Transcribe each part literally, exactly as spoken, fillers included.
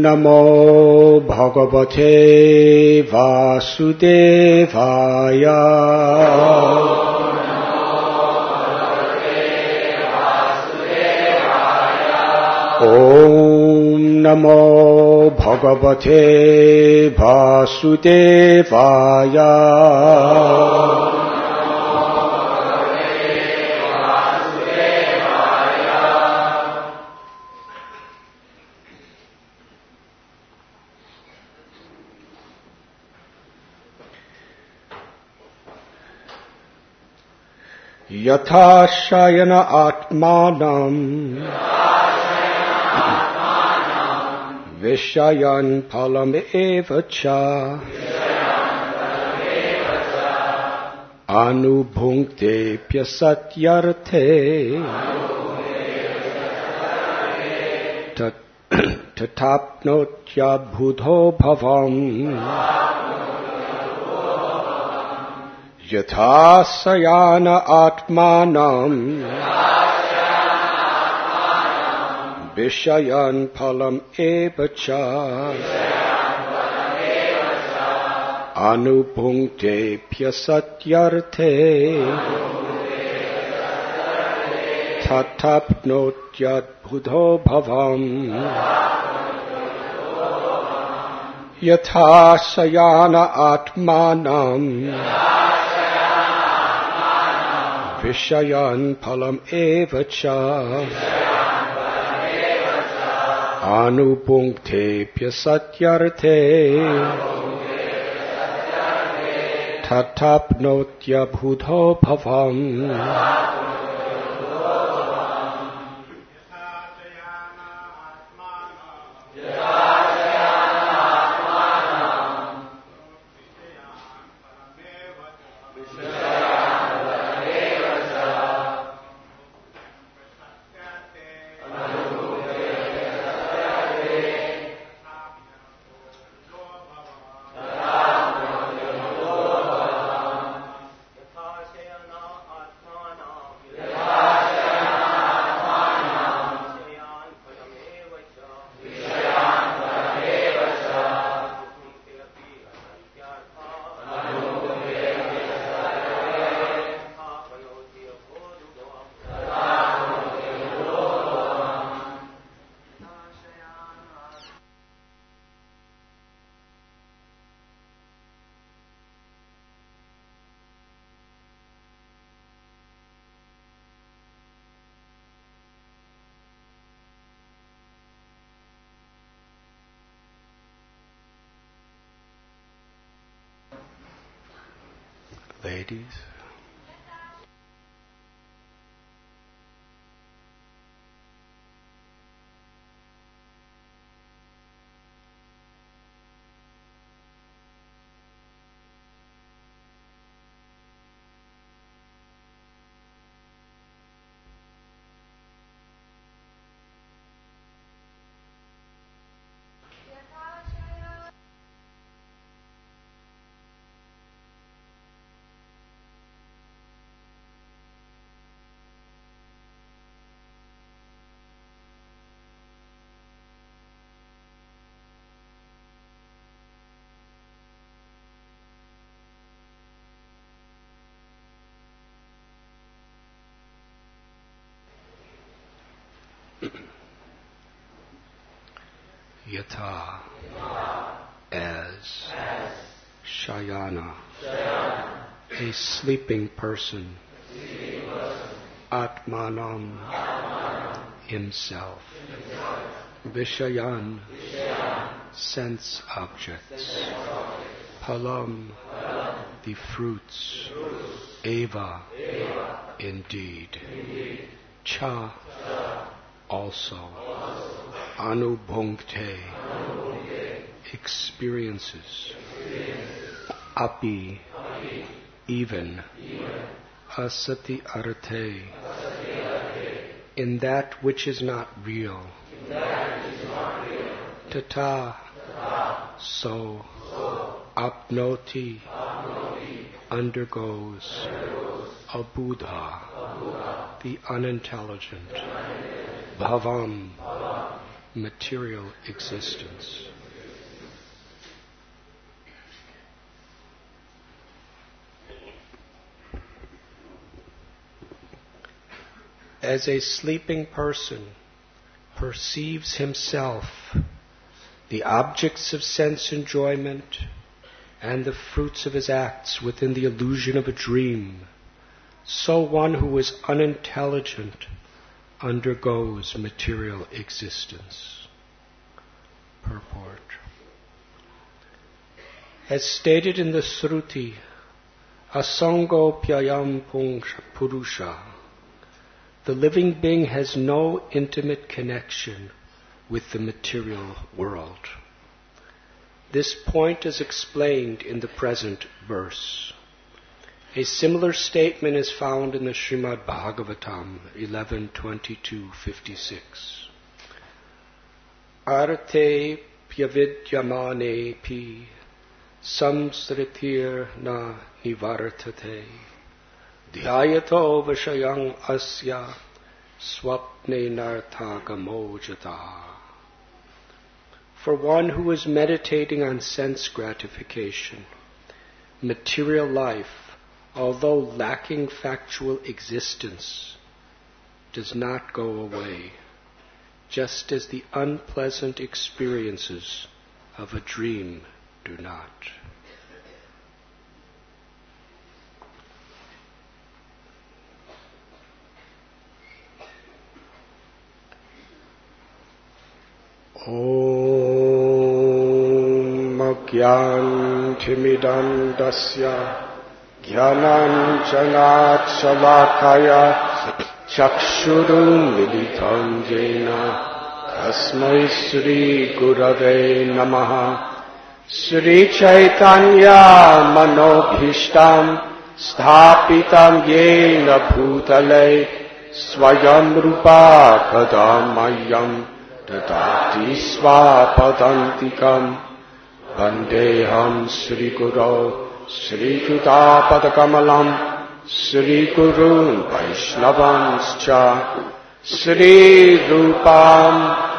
Namo Bhagavate Vasudevaya. Om Namo Bhagavate Vasudevaya. Yatha shayana atmanam vishayan palam eva cha anubhunkte pyasatyarthe tatapnotya budho bhavam yatha sayana atmanam vishayan palam eva cha anubhunkte pyasatyarthe tatapnotyat budho bhavam yatha sayana atmanam vishayan palam eva cha anubhunkte pyasatyarthe tatapnotya budho bhavam ladies. Yatha, as Shayana, a sleeping person, Atmanam, himself, Vishayan, sense objects, Palam, the fruits, Eva, indeed, Cha, also, Anubhunkte, experiences, Api, even, Asati Arthe, in that which is not real, Tata, so, Apnoti, undergoes, Abudha, the unintelligent, Bhavam, material existence. As a sleeping person perceives himself, the objects of sense enjoyment, and the fruits of his acts within the illusion of a dream, so one who is unintelligent undergoes material existence. Purport. As stated in the Sruti, Asango Pyayam Purusha, the living being has no intimate connection with the material world. This point is explained in the present verse. A similar statement is found in the Srimad Bhagavatam eleven twenty-two fifty-six. Arte pyavidyamane pi samsritir na nivartate dhyayato vashayang asya swapne narthagamojata. For one who is meditating on sense gratification, material life, although lacking factual existence, does not go away, just as the unpleasant experiences of a dream do not. Om Agyantimidam dasya Jnananjanat Salakaya Chakshurum Militam Jena Tasmai Sri Gurave Namaha Sri Chaitanya Manobhishtam Sthapitam Yena Bhutale Swayam Rupa Kadamayam Dadati Swapadantikam Vandeham Sri Guru Sri Kamalam Sri Gurun Vaishnavanscha Sri Rupam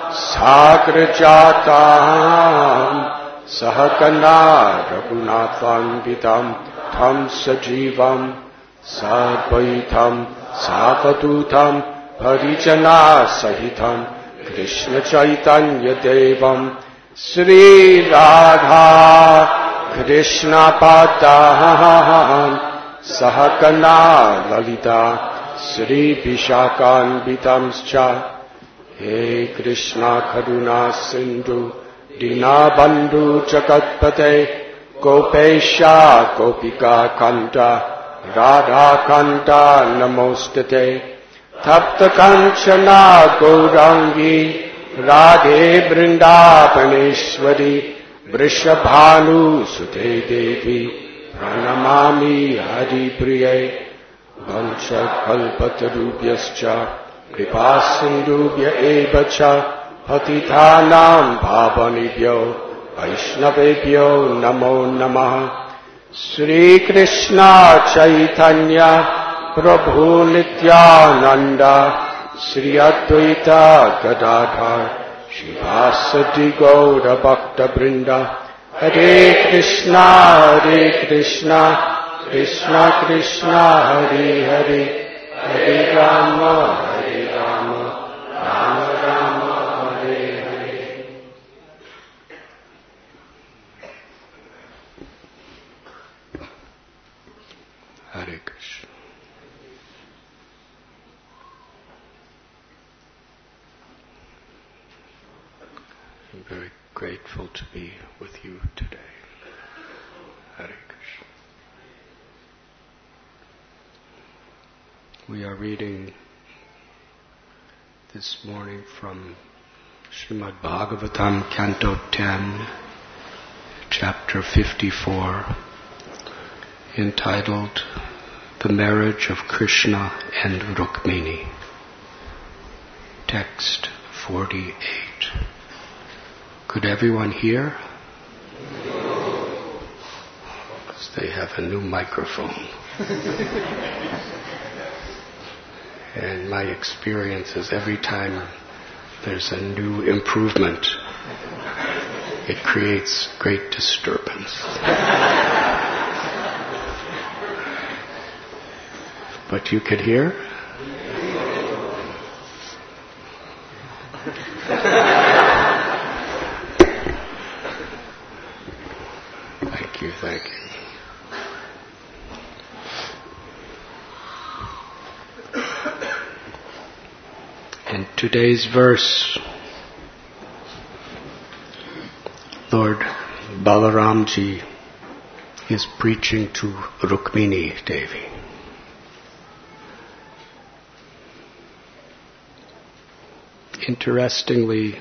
Sagrajatam Sahakana Raghunathan Vitam Tam Sajivam Sadvaitam Savadutam Parijana Sahitam Krishna Chaitanya Devam Sri Radha Krishna Padam Sahakana Lalita Sri Vishakan Vitamscha He Krishna Karuna Sindhu Dinabandhu Jagatpate Gopesha Gopika Kanta Radha Kanta Namostate Tapta Kanchana Gaurangi Radhe Vrindavaneshwari Vrishabhanu Sute Devi Pranamami Hari Priye Vancha Kalpatarubhyascha Kripasindubhya Evacha Patithanam Bhavanibhyo Vaishnavebhyo Namo Namaha Sri Krishna Chaitanya Prabhu Nityananda Sri Advaita Gadadhar Shivasati Gaura Bhakta Brinda Hare Krishna Hare Krishna Krishna Krishna Hare Hare Hare Rama Hare Rama Rama Rama Hare Hare. Hare Krishna. I'm very grateful to be with you today. Hare Krishna. We are reading this morning from Srimad Bhagavatam, Canto ten, Chapter fifty-four, entitled The Marriage of Krishna and Rukmini. Text forty-eight. Could everyone hear? Because they have a new microphone. And my experience is every time there's a new improvement, it creates great disturbance. But you could hear? Thank you, thank you. In today's verse, Lord Balaramji is preaching to Rukmini Devi. Interestingly,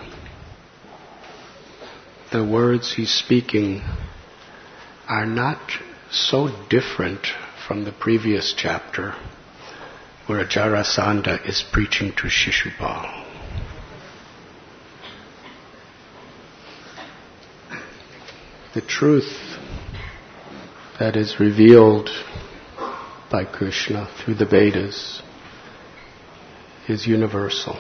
the words he's speaking are not so different from the previous chapter, where Jarasandha is preaching to Shishupal. The truth that is revealed by Krishna through the Vedas is universal.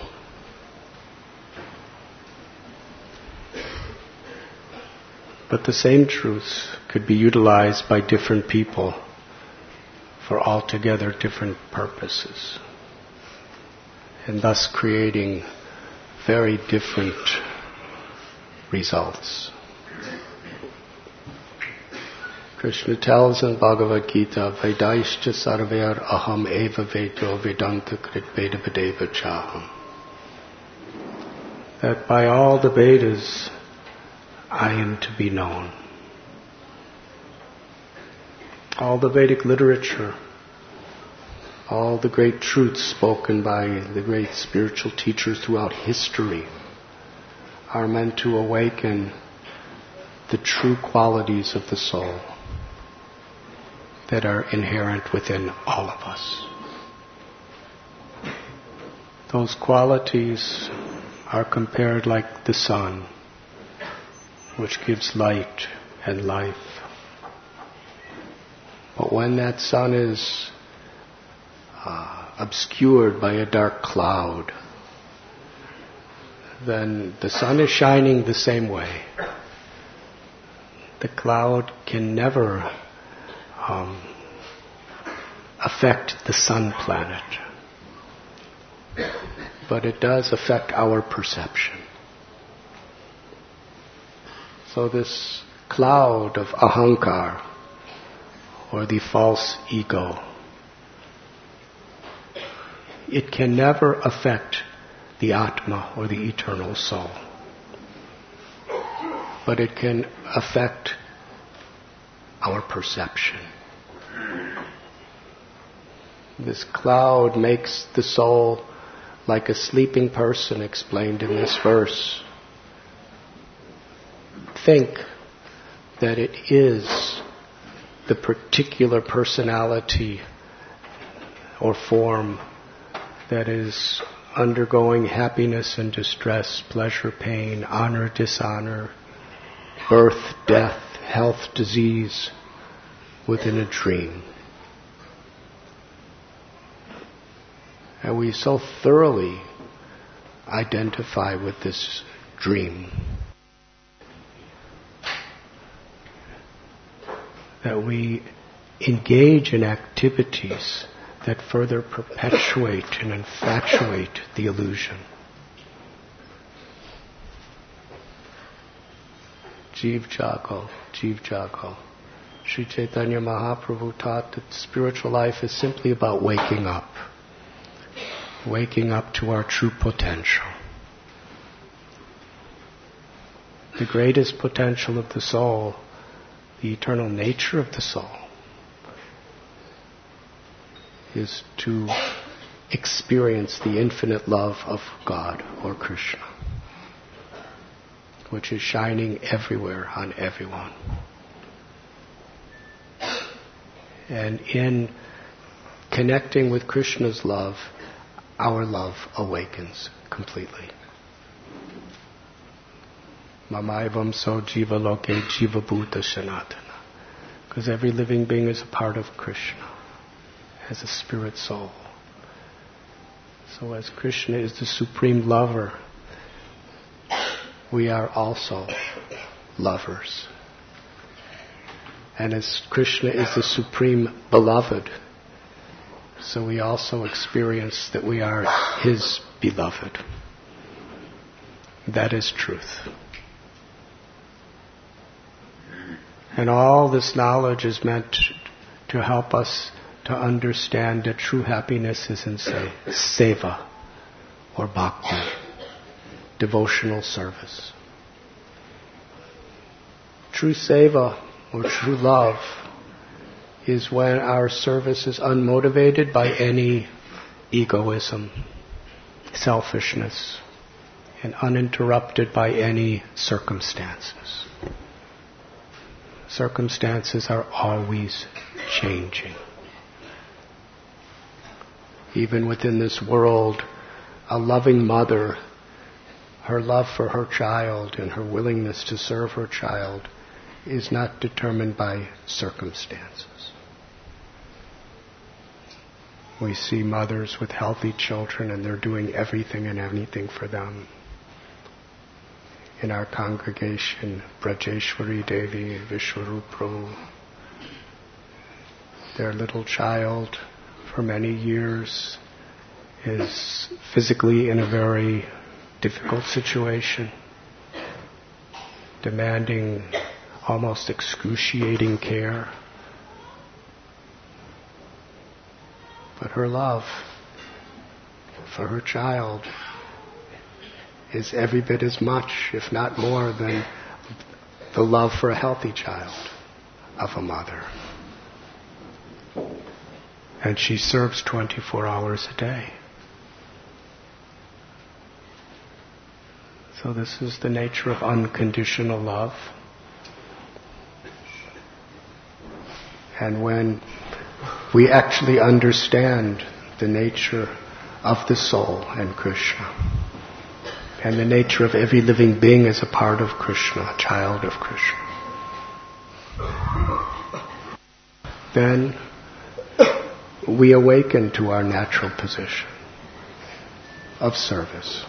But the same truths could be utilized by different people for altogether different purposes, and thus creating very different results. Krishna tells in Bhagavad Gita, Vedaishcha sarver aham eva vedo vedanta krit veda vedeva chaham. That by all the Vedas, I am to be known. All the Vedic literature, all the great truths spoken by the great spiritual teachers throughout history are meant to awaken the true qualities of the soul that are inherent within all of us. Those qualities are compared like the sun, which gives light and life. But when that sun is uh, obscured by a dark cloud, then the sun is shining the same way. The cloud can never um, affect the sun planet, but it does affect our perception. So this cloud of ahankar, or the false ego, it can never affect the Atma, or the eternal soul. But it can affect our perception. This cloud makes the soul like a sleeping person, explained in this verse. Think that it is the particular personality or form that is undergoing happiness and distress, pleasure, pain, honor, dishonor, birth, death, health, disease within a dream. And we so thoroughly identify with this dream that we engage in activities that further perpetuate and infatuate the illusion. Jeev Jago, Jeev Jago. Sri Chaitanya Mahaprabhu taught that spiritual life is simply about waking up. Waking up to our true potential. The greatest potential of the soul, the eternal nature of the soul, is to experience the infinite love of God or Krishna, which is shining everywhere on everyone. And in connecting with Krishna's love, our love awakens completely. Mamaivam so jiva loke jiva bhuta sanatana. Because every living being is a part of Krishna, as a spirit soul. So as Krishna is the supreme lover, we are also lovers. And as Krishna is the supreme beloved, so we also experience that we are his beloved. That is truth. And all this knowledge is meant to help us to understand that true happiness is in say, seva or bhakti, devotional service. True seva or true love is when our service is unmotivated by any egoism, selfishness, and uninterrupted by any circumstances. Circumstances are always changing. Even within this world, a loving mother, her love for her child and her willingness to serve her child is not determined by circumstances. We see mothers with healthy children and they're doing everything and anything for them. In our congregation, Brajeshwari Devi, Vishwarup Prabhu, their little child for many years is physically in a very difficult situation, demanding almost excruciating care. But her love for her child is every bit as much, if not more, than the love for a healthy child of a mother. And she serves twenty-four hours a day. So this is the nature of unconditional love. And when we actually understand the nature of the soul and Krishna, and the nature of every living being as a part of Krishna, a child of Krishna, then we awaken to our natural position of service.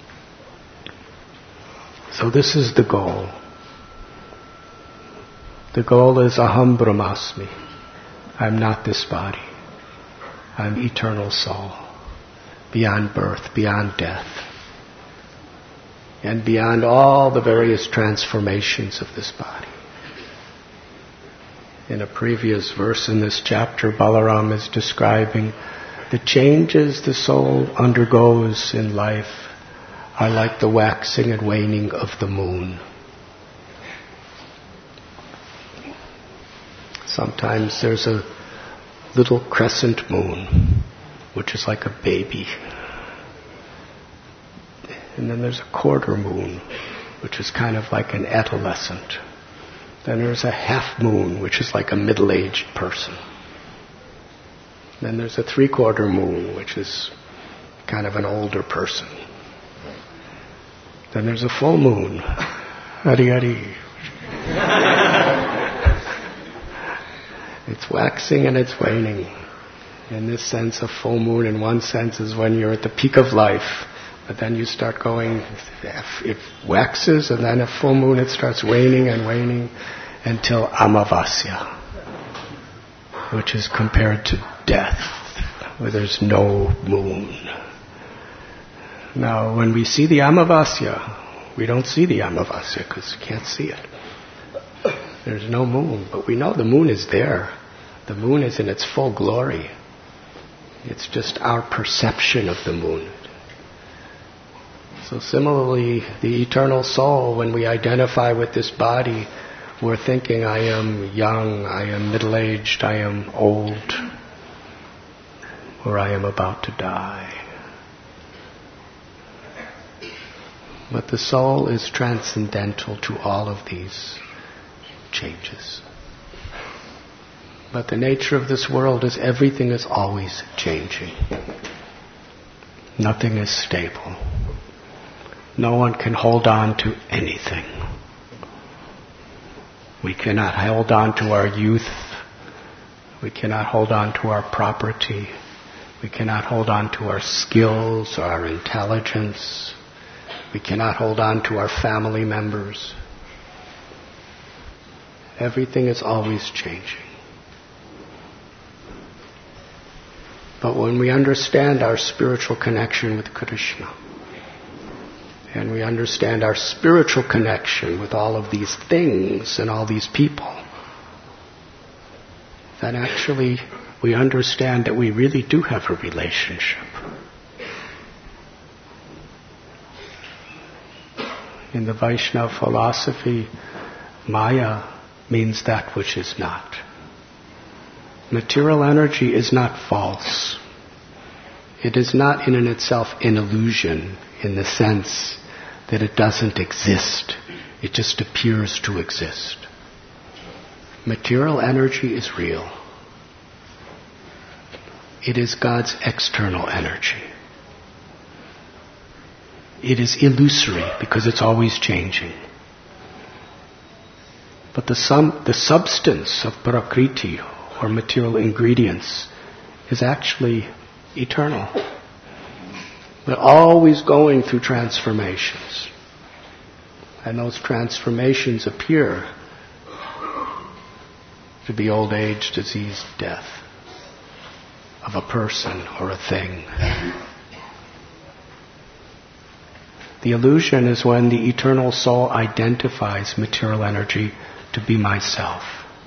So this is the goal. The goal is aham brahmasmi. I'm not this body. I'm eternal soul, beyond birth, beyond death, and beyond all the various transformations of this body. In a previous verse in this chapter, Balaram is describing the changes the soul undergoes in life are like the waxing and waning of the moon. Sometimes there's a little crescent moon, which is like a baby. And then there's a quarter moon, which is kind of like an adolescent. Then there's a half moon, which is like a middle-aged person. Then there's a three-quarter moon, which is kind of an older person. Then there's a full moon. Hari Hari. It's waxing and it's waning. In this sense, a full moon in one sense is when you're at the peak of life. But then you start going, it waxes, and then a full moon it starts waning and waning until Amavasya, which is compared to death, where there's no moon. Now, when we see the Amavasya, we don't see the Amavasya because we can't see it. There's no moon, but we know the moon is there. The moon is in its full glory. It's just our perception of the moon. So similarly, the eternal soul, when we identify with this body, we're thinking, I am young, I am middle-aged, I am old, or I am about to die. But the soul is transcendental to all of these changes. But the nature of this world is everything is always changing. Nothing is stable. No one can hold on to anything. We cannot hold on to our youth. We cannot hold on to our property. We cannot hold on to our skills or our intelligence. We cannot hold on to our family members. Everything is always changing. But when we understand our spiritual connection with Krishna, and we understand our spiritual connection with all of these things and all these people, then actually we understand that we really do have a relationship. In the Vaishnava philosophy, Maya means that which is not. Material energy is not false. It is not in and itself an illusion in the sense that it doesn't exist. It just appears to exist. Material energy is real. It is God's external energy. It is illusory because it's always changing. But the, sum, the substance of Prakriti, or material ingredients, is actually eternal. We're always going through transformations. And those transformations appear to be old age, disease, death of a person or a thing. The illusion is when the eternal soul identifies material energy to be myself.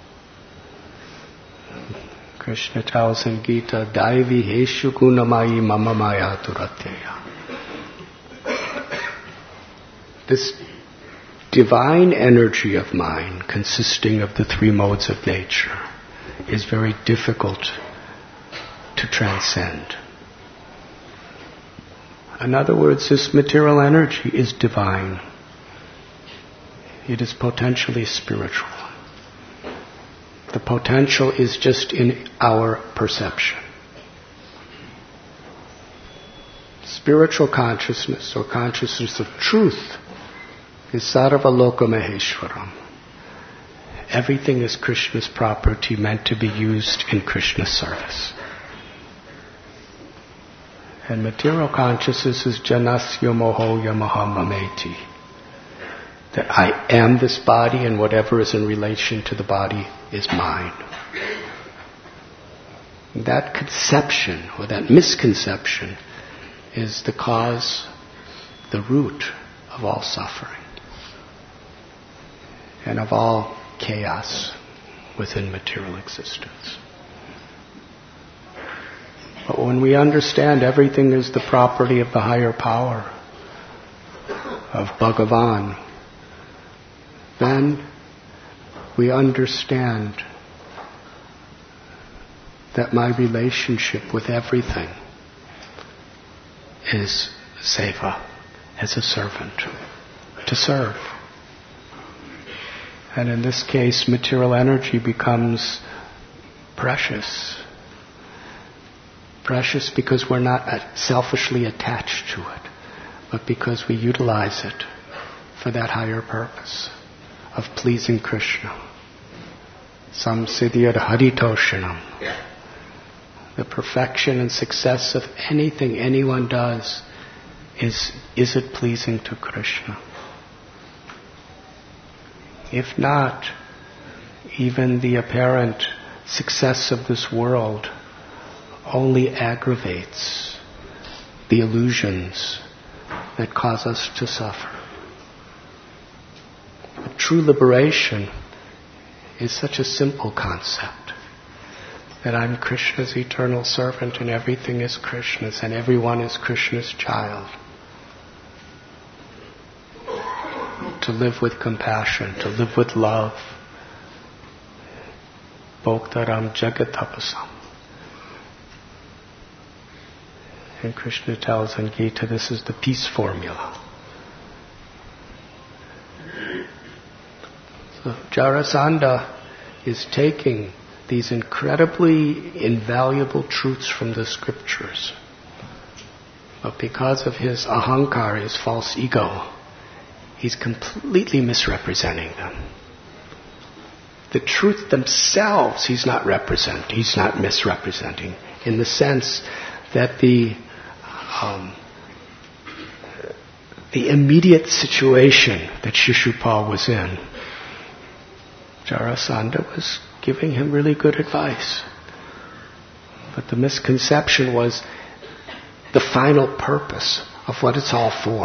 Krishna tells in Gita, Daivi heshu gunamayi mama maya turatyaya. This divine energy of mine, consisting of the three modes of nature, is very difficult to transcend. In other words, this material energy is divine. It is potentially spiritual. The potential is just in our perception. Spiritual consciousness, or consciousness of truth, is Sarva Loka Maheshwaram. Everything is Krishna's property, meant to be used in Krishna's service. And material consciousness is Janasya Mohoya Mahamameti. That I am this body, and whatever is in relation to the body is mine. That conception, or that misconception, is the cause, the root of all suffering and of all chaos within material existence. But when we understand everything is the property of the higher power, of Bhagavan, then we understand that my relationship with everything is seva, as a servant, to serve. And in this case, material energy becomes precious. Precious because we're not selfishly attached to it, but because we utilize it for that higher purpose of pleasing Krishna. Samsiddhyad haritoshanam. The perfection and success of anything anyone does is, is it pleasing to Krishna? If not, even the apparent success of this world only aggravates the illusions that cause us to suffer. But true liberation is such a simple concept, that I'm Krishna's eternal servant and everything is Krishna's and everyone is Krishna's child. To live with compassion, to live with love. Bhoktaram jagatapasam. And Krishna tells in Gita, this is the peace formula. So Jarasandha is taking these incredibly invaluable truths from the scriptures. But because of his ahankar, his false ego, he's completely misrepresenting them. The truth themselves he's not representing, he's not misrepresenting, in the sense that the um, the immediate situation that Shishupal was in, Jarasandha was giving him really good advice. But the misconception was the final purpose of what it's all for.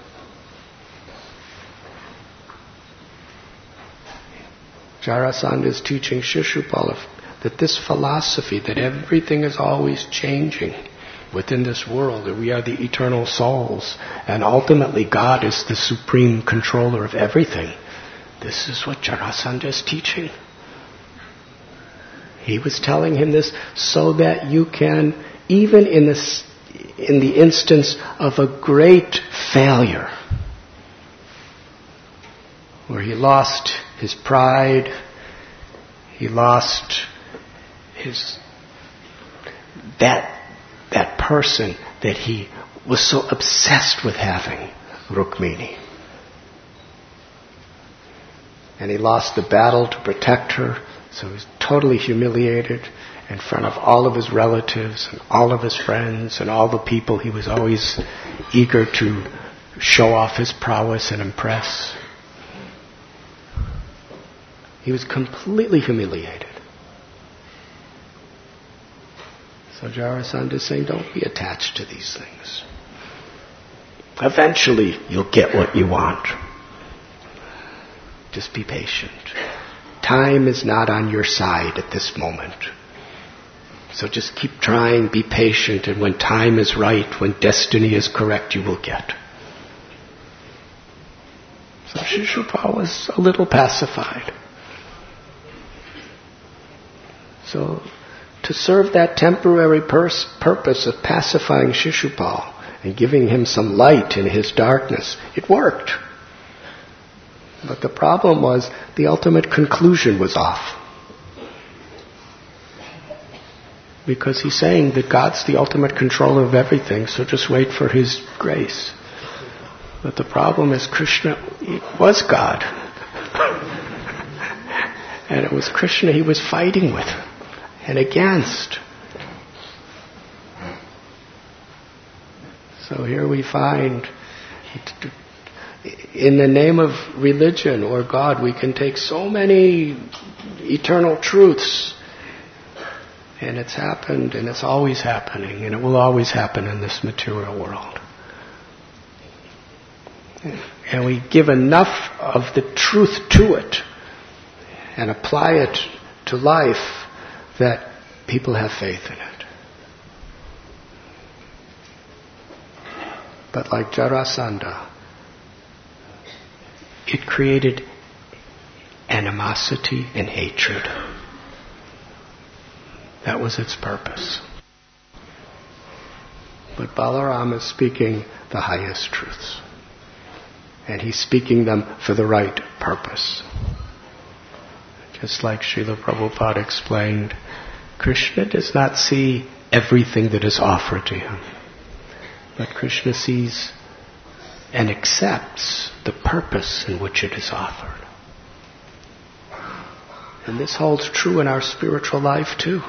Jarasandha is teaching Shishupal that this philosophy, that everything is always changing within this world, that we are the eternal souls, and ultimately God is the supreme controller of everything. This is what Jarasandha is teaching. He was telling him this so that you can, even in this, in the instance of a great failure, where he lost his pride, he lost his that that person that he was so obsessed with having, Rukmini. And he lost the battle to protect her, so he was totally humiliated in front of all of his relatives and all of his friends and all the people he was always eager to show off his prowess and impress. He was completely humiliated. So Jarasandha is saying, don't be attached to these things. Eventually you'll get what you want. Just be patient. Time is not on your side at this moment. So just keep trying, be patient, and when time is right, when destiny is correct, you will get. So Shishupal was a little pacified. So, to serve that temporary pers- purpose of pacifying Shishupal and giving him some light in his darkness, it worked. But the problem was the ultimate conclusion was off. Because he's saying that God's the ultimate controller of everything, so just wait for His grace. But the problem is Krishna was God. And it was Krishna he was fighting with and against. So here we find, in the name of religion or God, we can take so many eternal truths, and it's happened, and it's always happening, and it will always happen in this material world. And we give enough of the truth to it and apply it to life that people have faith in it. But like Jarasandha, it created animosity and hatred. That was its purpose. But Balaram is speaking the highest truths. And he's speaking them for the right purpose. Just like Srila Prabhupada explained, Krishna does not see everything that is offered to him. But Krishna sees and accepts the purpose in which it is offered. And this holds true in our spiritual life too.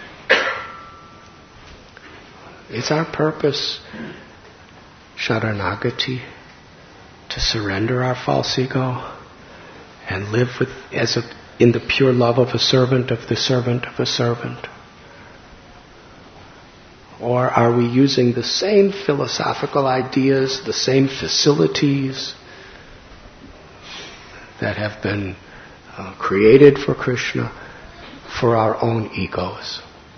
Is our purpose Sharanagati, to surrender our false ego and live with as a, in the pure love of a servant of the servant of a servant? Or are we using the same philosophical ideas, the same facilities that have been uh, created for Krishna for our own egos?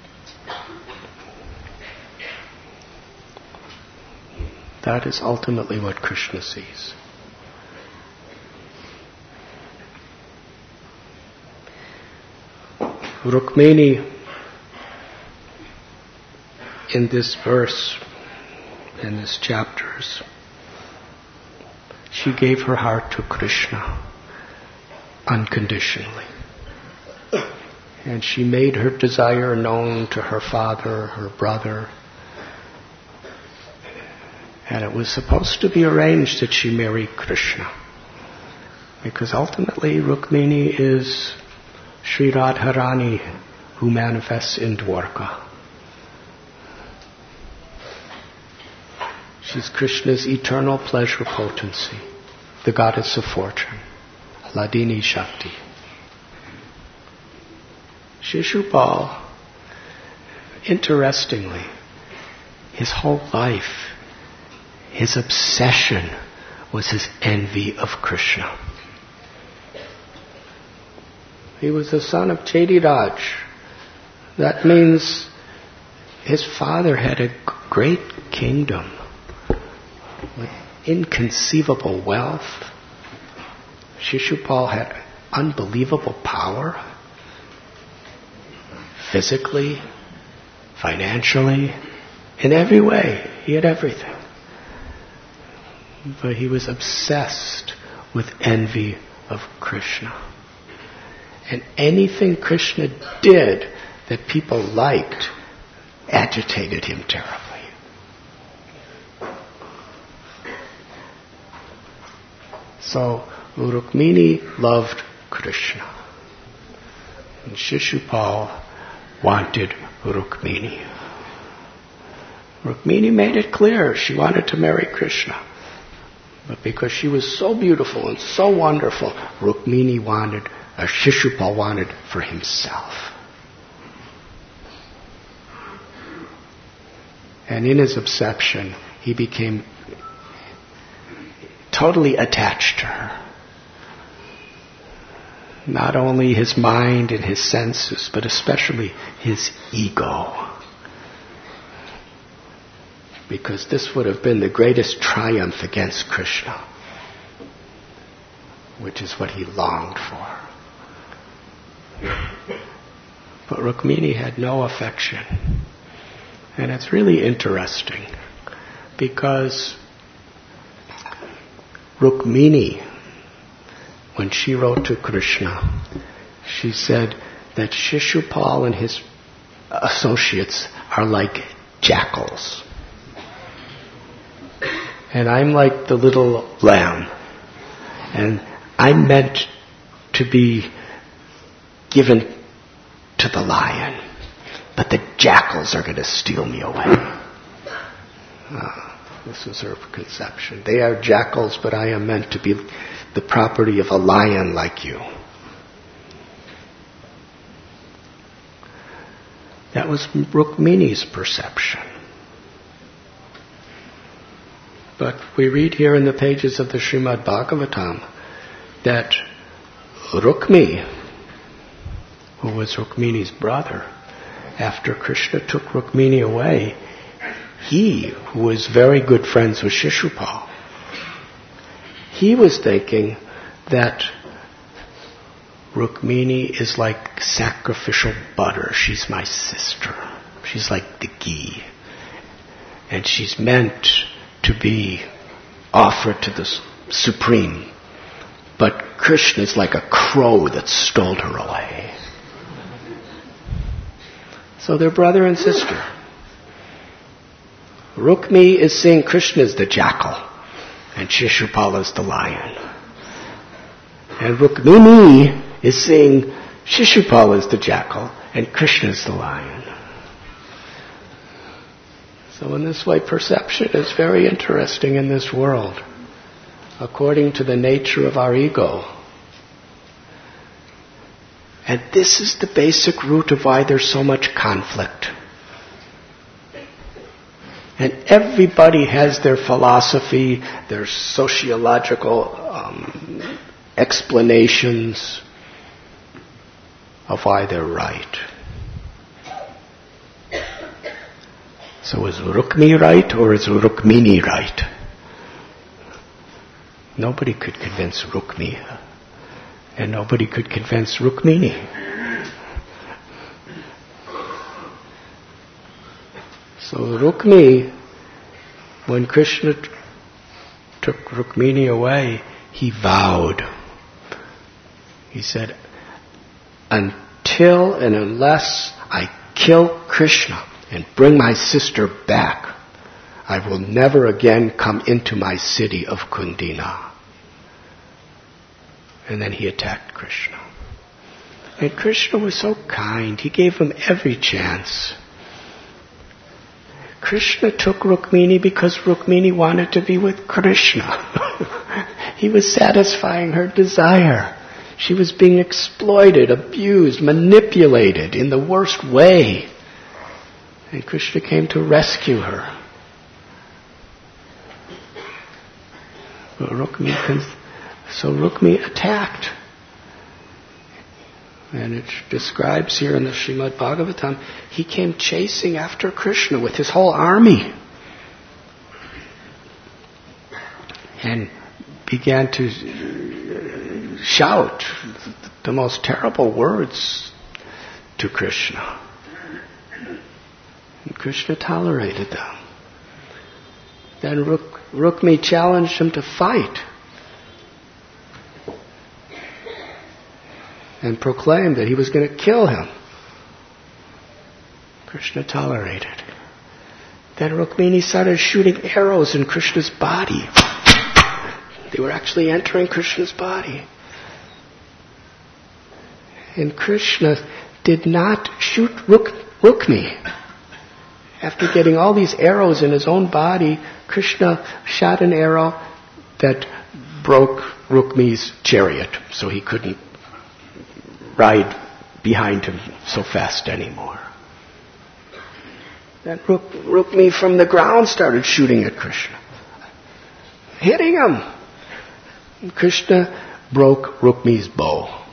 That is ultimately what Krishna sees. Rukmini, in this verse, in these chapters, she gave her heart to Krishna unconditionally. And she made her desire known to her father, her brother. And it was supposed to be arranged that she marry Krishna. Because ultimately Rukmini is Sri Radharani who manifests in Dwarka. She's Krishna's eternal pleasure potency, the goddess of fortune, Hladini Shakti. Shishupal, interestingly, his whole life, his obsession was his envy of Krishna. He was the son of Chediraj. That means his father had a great kingdom with inconceivable wealth. Shishupal had unbelievable power, physically, financially, in every way. He had everything. But he was obsessed with envy of Krishna. And anything Krishna did that people liked agitated him terribly. So Rukmini loved Krishna. And Shishupal wanted Rukmini. Rukmini made it clear she wanted to marry Krishna. But because she was so beautiful and so wonderful, Rukmini wanted, or Shishupal wanted for himself. And in his obsession, he became totally attached to her. Not only his mind and his senses, but especially his ego. Because this would have been the greatest triumph against Krishna, which is what he longed for. But Rukmini had no affection. And it's really interesting because Rukmini, when she wrote to Krishna, she said that Shishupal and his associates are like jackals. And I'm like the little lamb. And I'm meant to be given to the lion. But the jackals are going to steal me away. Ah, this is her conception. They are jackals, but I am meant to be the property of a lion like you. That was Rukmini's perception. But we read here in the pages of the Srimad Bhagavatam that Rukmi, who was Rukmini's brother, after Krishna took Rukmini away, he, who was very good friends with Shishupal, he was thinking that Rukmini is like sacrificial butter. She's my sister. She's like the ghee. And she's meant to be offered to the Supreme. But Krishna's like a crow that stole her away. So they're brother and sister. Rukmi is seeing Krishna as the jackal, and Shishupal is the lion. And Rukmini is seeing Shishupal as the jackal, and Krishna is the lion. So in this way, perception is very interesting in this world, according to the nature of our ego. And this is the basic root of why there's so much conflict. And everybody has their philosophy, their sociological um, explanations of why they're right. So is Rukmi right or is Rukmini right? Nobody could convince Rukmi. And nobody could convince Rukmini. So Rukmi, when Krishna t- took Rukmini away, he vowed. He said, until and unless I kill Krishna and bring my sister back, I will never again come into my city of Kundina. And then he attacked Krishna. And Krishna was so kind. He gave him every chance. Krishna took Rukmini because Rukmini wanted to be with Krishna. He was satisfying her desire. She was being exploited, abused, manipulated in the worst way. And Krishna came to rescue her. But Rukmini, so Rukmini attacked. And it describes here in the Srimad Bhagavatam, he came chasing after Krishna with his whole army. And began to shout the most terrible words to Krishna. And Krishna tolerated them. Then Ruk, Rukmini challenged him to fight. And proclaimed that he was going to kill him. Krishna tolerated. Then Rukmini started shooting arrows in Krishna's body. They were actually entering Krishna's body. And Krishna did not shoot Ruk, Rukmini. After getting all these arrows in his own body, Krishna shot an arrow that broke Rukmini's chariot, so he couldn't ride behind him so fast anymore. Then Ruk, Rukmini from the ground started shooting at Krishna, hitting him. And Krishna broke Rukmini's bow.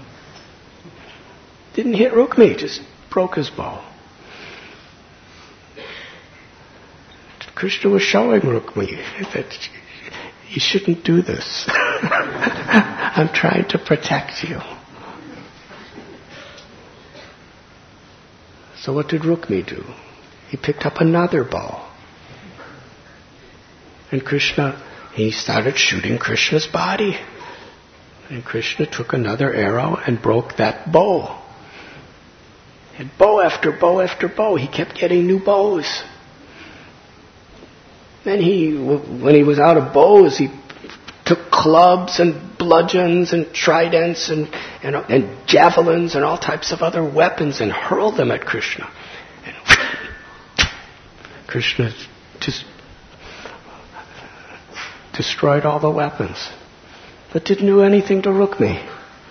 Didn't hit Rukmini, just broke his bow. Krishna was showing Rukmini that you shouldn't do this. I'm trying to protect you. So what did Rukmini do? He picked up another bow. And Krishna, he started shooting Krishna's body. And Krishna took another arrow and broke that bow. And bow after bow after bow, he kept getting new bows. Then he, when he was out of bows, he took clubs and bludgeons and tridents and, and, and javelins and all types of other weapons and hurled them at Krishna. And Krishna just destroyed all the weapons, but didn't do anything to Rukmini.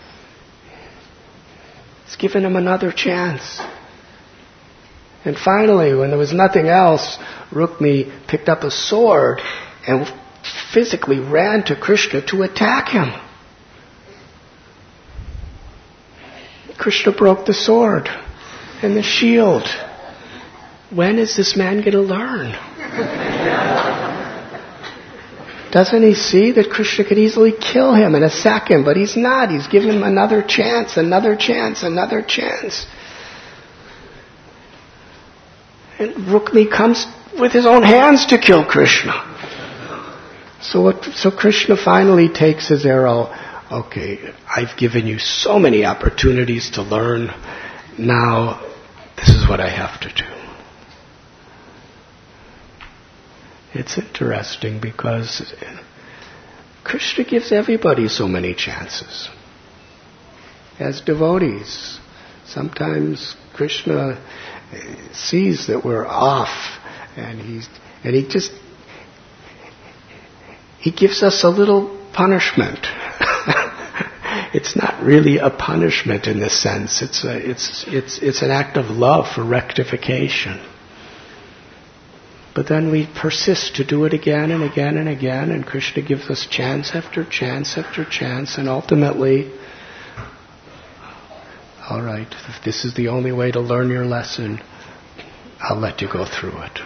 He's given him another chance. And finally, when there was nothing else, Rukmini picked up a sword and physically ran to Krishna to attack him. Krishna broke the sword and the shield. When is this man going to learn? Doesn't he see that Krishna could easily kill him in a second? But he's not. He's given him another chance, another chance, another chance. And Rukmini comes with his own hands to kill Krishna. So what, so Krishna finally takes his arrow. Okay, I've given you so many opportunities to learn. Now, this is what I have to do. It's interesting because Krishna gives everybody so many chances. As devotees, sometimes Krishna sees that we're off, and he's and he just he gives us a little punishment. It's not really a punishment in this sense. It's a, it's it's it's an act of love for rectification. But then we persist to do it again and again and again, and Krishna gives us chance after chance after chance, and ultimately, all right, if this is the only way to learn your lesson, I'll let you go through it.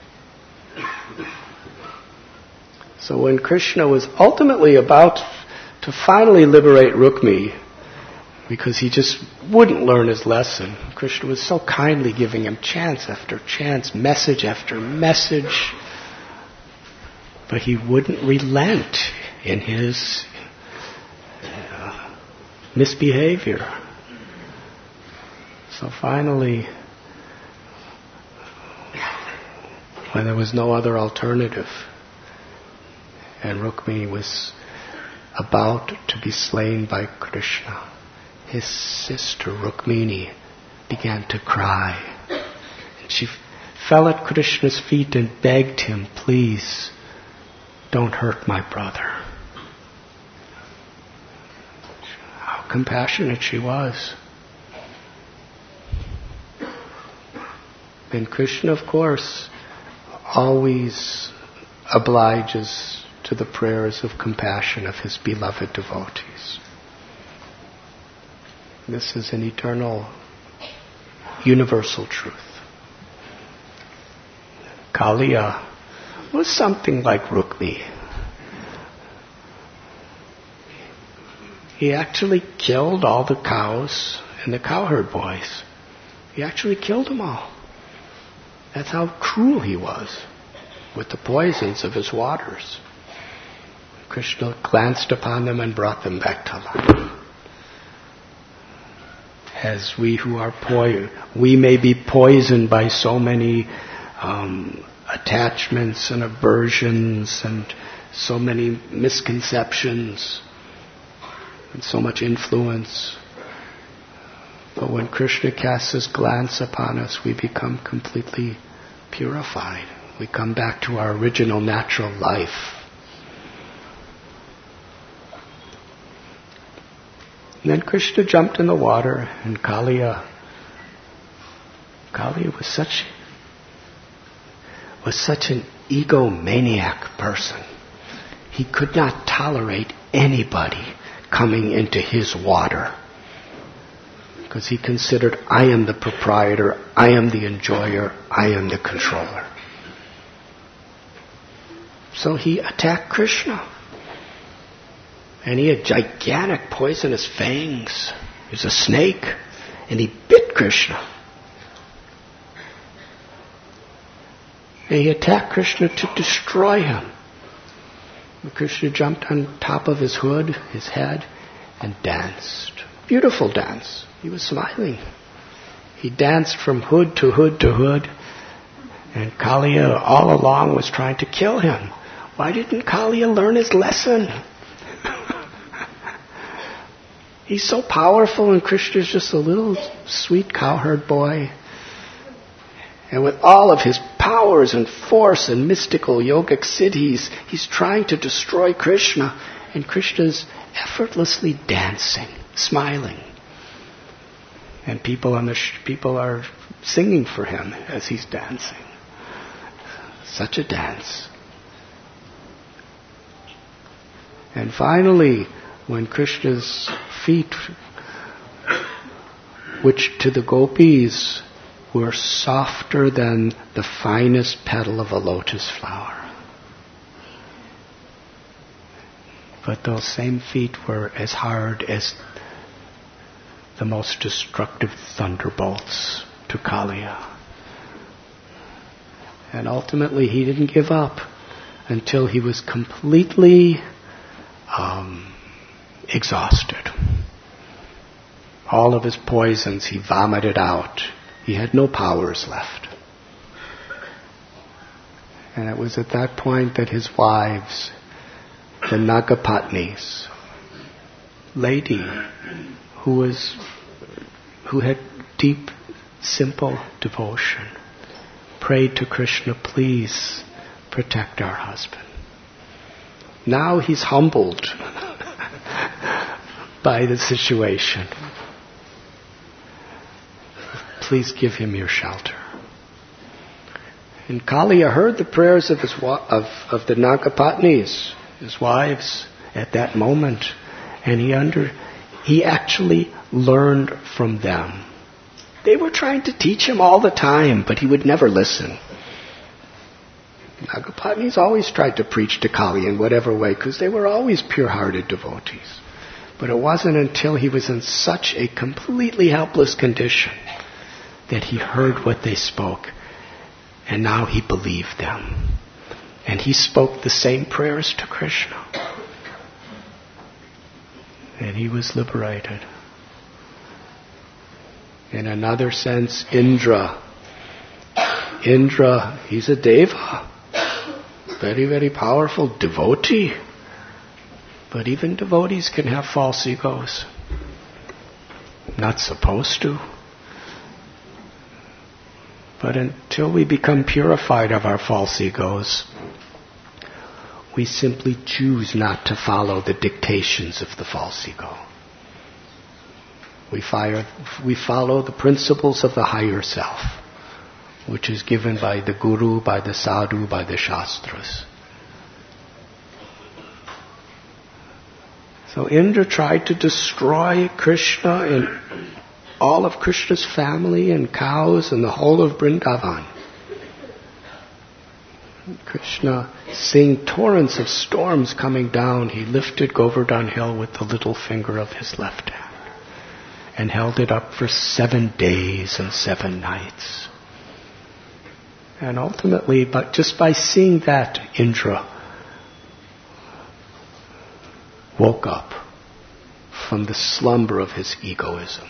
So when Krishna was ultimately about to finally liberate Rukmini, because he just wouldn't learn his lesson, Krishna was so kindly giving him chance after chance, message after message, but he wouldn't relent in his uh, misbehavior. So finally, when there was no other alternative, and Rukmini was about to be slain by Krishna, his sister Rukmini began to cry. And she fell at Krishna's feet and begged him, please, don't hurt my brother. How compassionate she was. And Krishna, of course, always obliges to the prayers of compassion of his beloved devotees. This is an eternal, universal truth. Kaliya was something like Rukmi. He actually killed all the cows and the cowherd boys. He actually killed them all. That's how cruel he was with the poisons of his waters. Krishna glanced upon them and brought them back to life. As we who are poisoned, we may be poisoned by so many um, attachments and aversions and so many misconceptions and so much influence. But when Krishna casts his glance upon us, we become completely purified. We come back to our original natural life. And then Krishna jumped in the water, and Kaliya, Kaliya was such, was such an egomaniac person. He could not tolerate anybody coming into his water. Because he considered, I am the proprietor, I am the enjoyer, I am the controller. So he attacked Krishna. And he had gigantic poisonous fangs. He was a snake. And he bit Krishna. And he attacked Krishna to destroy him. And Krishna jumped on top of his hood, his head, and danced. Beautiful dance. He was smiling. He danced from hood to hood to hood. And Kaliya all along was trying to kill him. Why didn't Kaliya learn his lesson? He's so powerful, and Krishna's just a little sweet cowherd boy. And with all of his powers and force and mystical yogic siddhis, he's trying to destroy Krishna. And Krishna's effortlessly dancing, smiling. And people on the sh- people are singing for him as he's dancing. Such a dance. And finally, when Krishna's feet, which to the gopis were softer than the finest petal of a lotus flower, but those same feet were as hard as the most destructive thunderbolts to Kaliya. And ultimately he didn't give up until he was completely um, exhausted. All of his poisons he vomited out. He had no powers left. And it was at that point that his wives, the Nagapatnis, lady who was who had deep, simple devotion, prayed to Krishna, please protect our husband. Now he's humbled by the situation. Please give him your shelter. And Kaliya heard the prayers of his wa- of, of the Nagapatnis, his wives, at that moment, and he under he actually learned from them. They were trying to teach him all the time, but he would never listen. Nagapatnis always tried to preach to Kaliya in whatever way, because they were always pure-hearted devotees. But it wasn't until he was in such a completely helpless condition that he heard what they spoke, and now he believed them. And he spoke the same prayers to Krishna. And he was liberated. In another sense, Indra. Indra, he's a deva. Very, very powerful devotee. But even devotees can have false egos. Not supposed to. But until we become purified of our false egos, we simply choose not to follow the dictations of the false ego. We, fire, we follow the principles of the higher self, which is given by the Guru, by the Sadhu, by the Shastras. So Indra tried to destroy Krishna and all of Krishna's family and cows and the whole of Vrindavan. Krishna, seeing torrents of storms coming down, he lifted Govardhan Hill with the little finger of his left hand and held it up for seven days and seven nights. And ultimately, but just by seeing that, Indra woke up from the slumber of his egoism.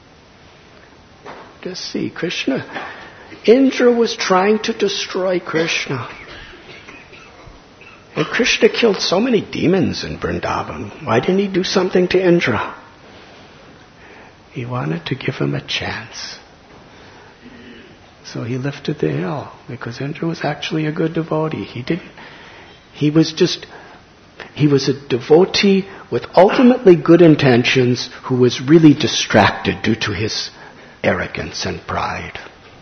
Just see, Krishna, Indra was trying to destroy Krishna. And Krishna killed so many demons in Vrindavan. Why didn't he do something to Indra? He wanted to give him a chance. So he lifted the hill, because Indra was actually a good devotee. He didn't, he was just, he was a devotee with ultimately good intentions who was really distracted due to his arrogance and pride.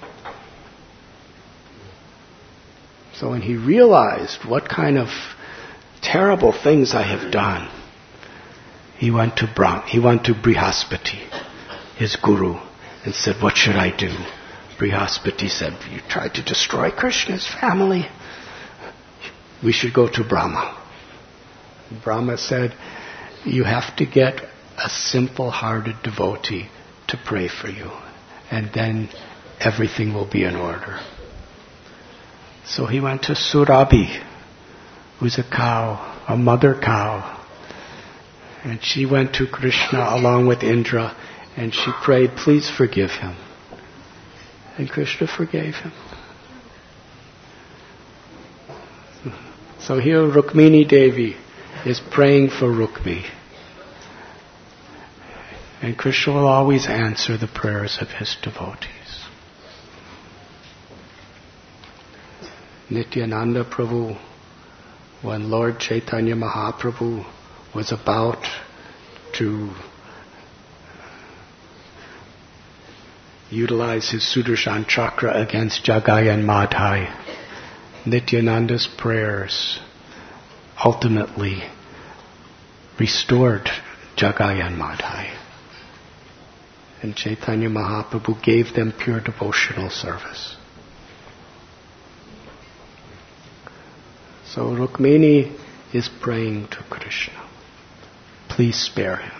So when he realized what kind of terrible things I have done, he went to Brahm, he went to Brihaspati, his guru, and said, "What should I do?" Brihaspati said, "You tried to destroy Krishna's family. We should go to Brahma." Brahma said, "You have to get a simple-hearted devotee to pray for you, and then everything will be in order." So he went to Surabhi, who's a cow, a mother cow. And she went to Krishna along with Indra, and she prayed, "Please forgive him." And Krishna forgave him. So here Rukmini Devi is praying for Rukmi. And Krishna will always answer the prayers of his devotees. Nityananda Prabhu, when Lord Chaitanya Mahaprabhu was about to utilize his Sudarshan Chakra against Jagai and Madhai, Nityananda's prayers ultimately restored Jagai and Madhai. And Chaitanya Mahaprabhu gave them pure devotional service. So Rukmini is praying to Krishna, "Please spare him."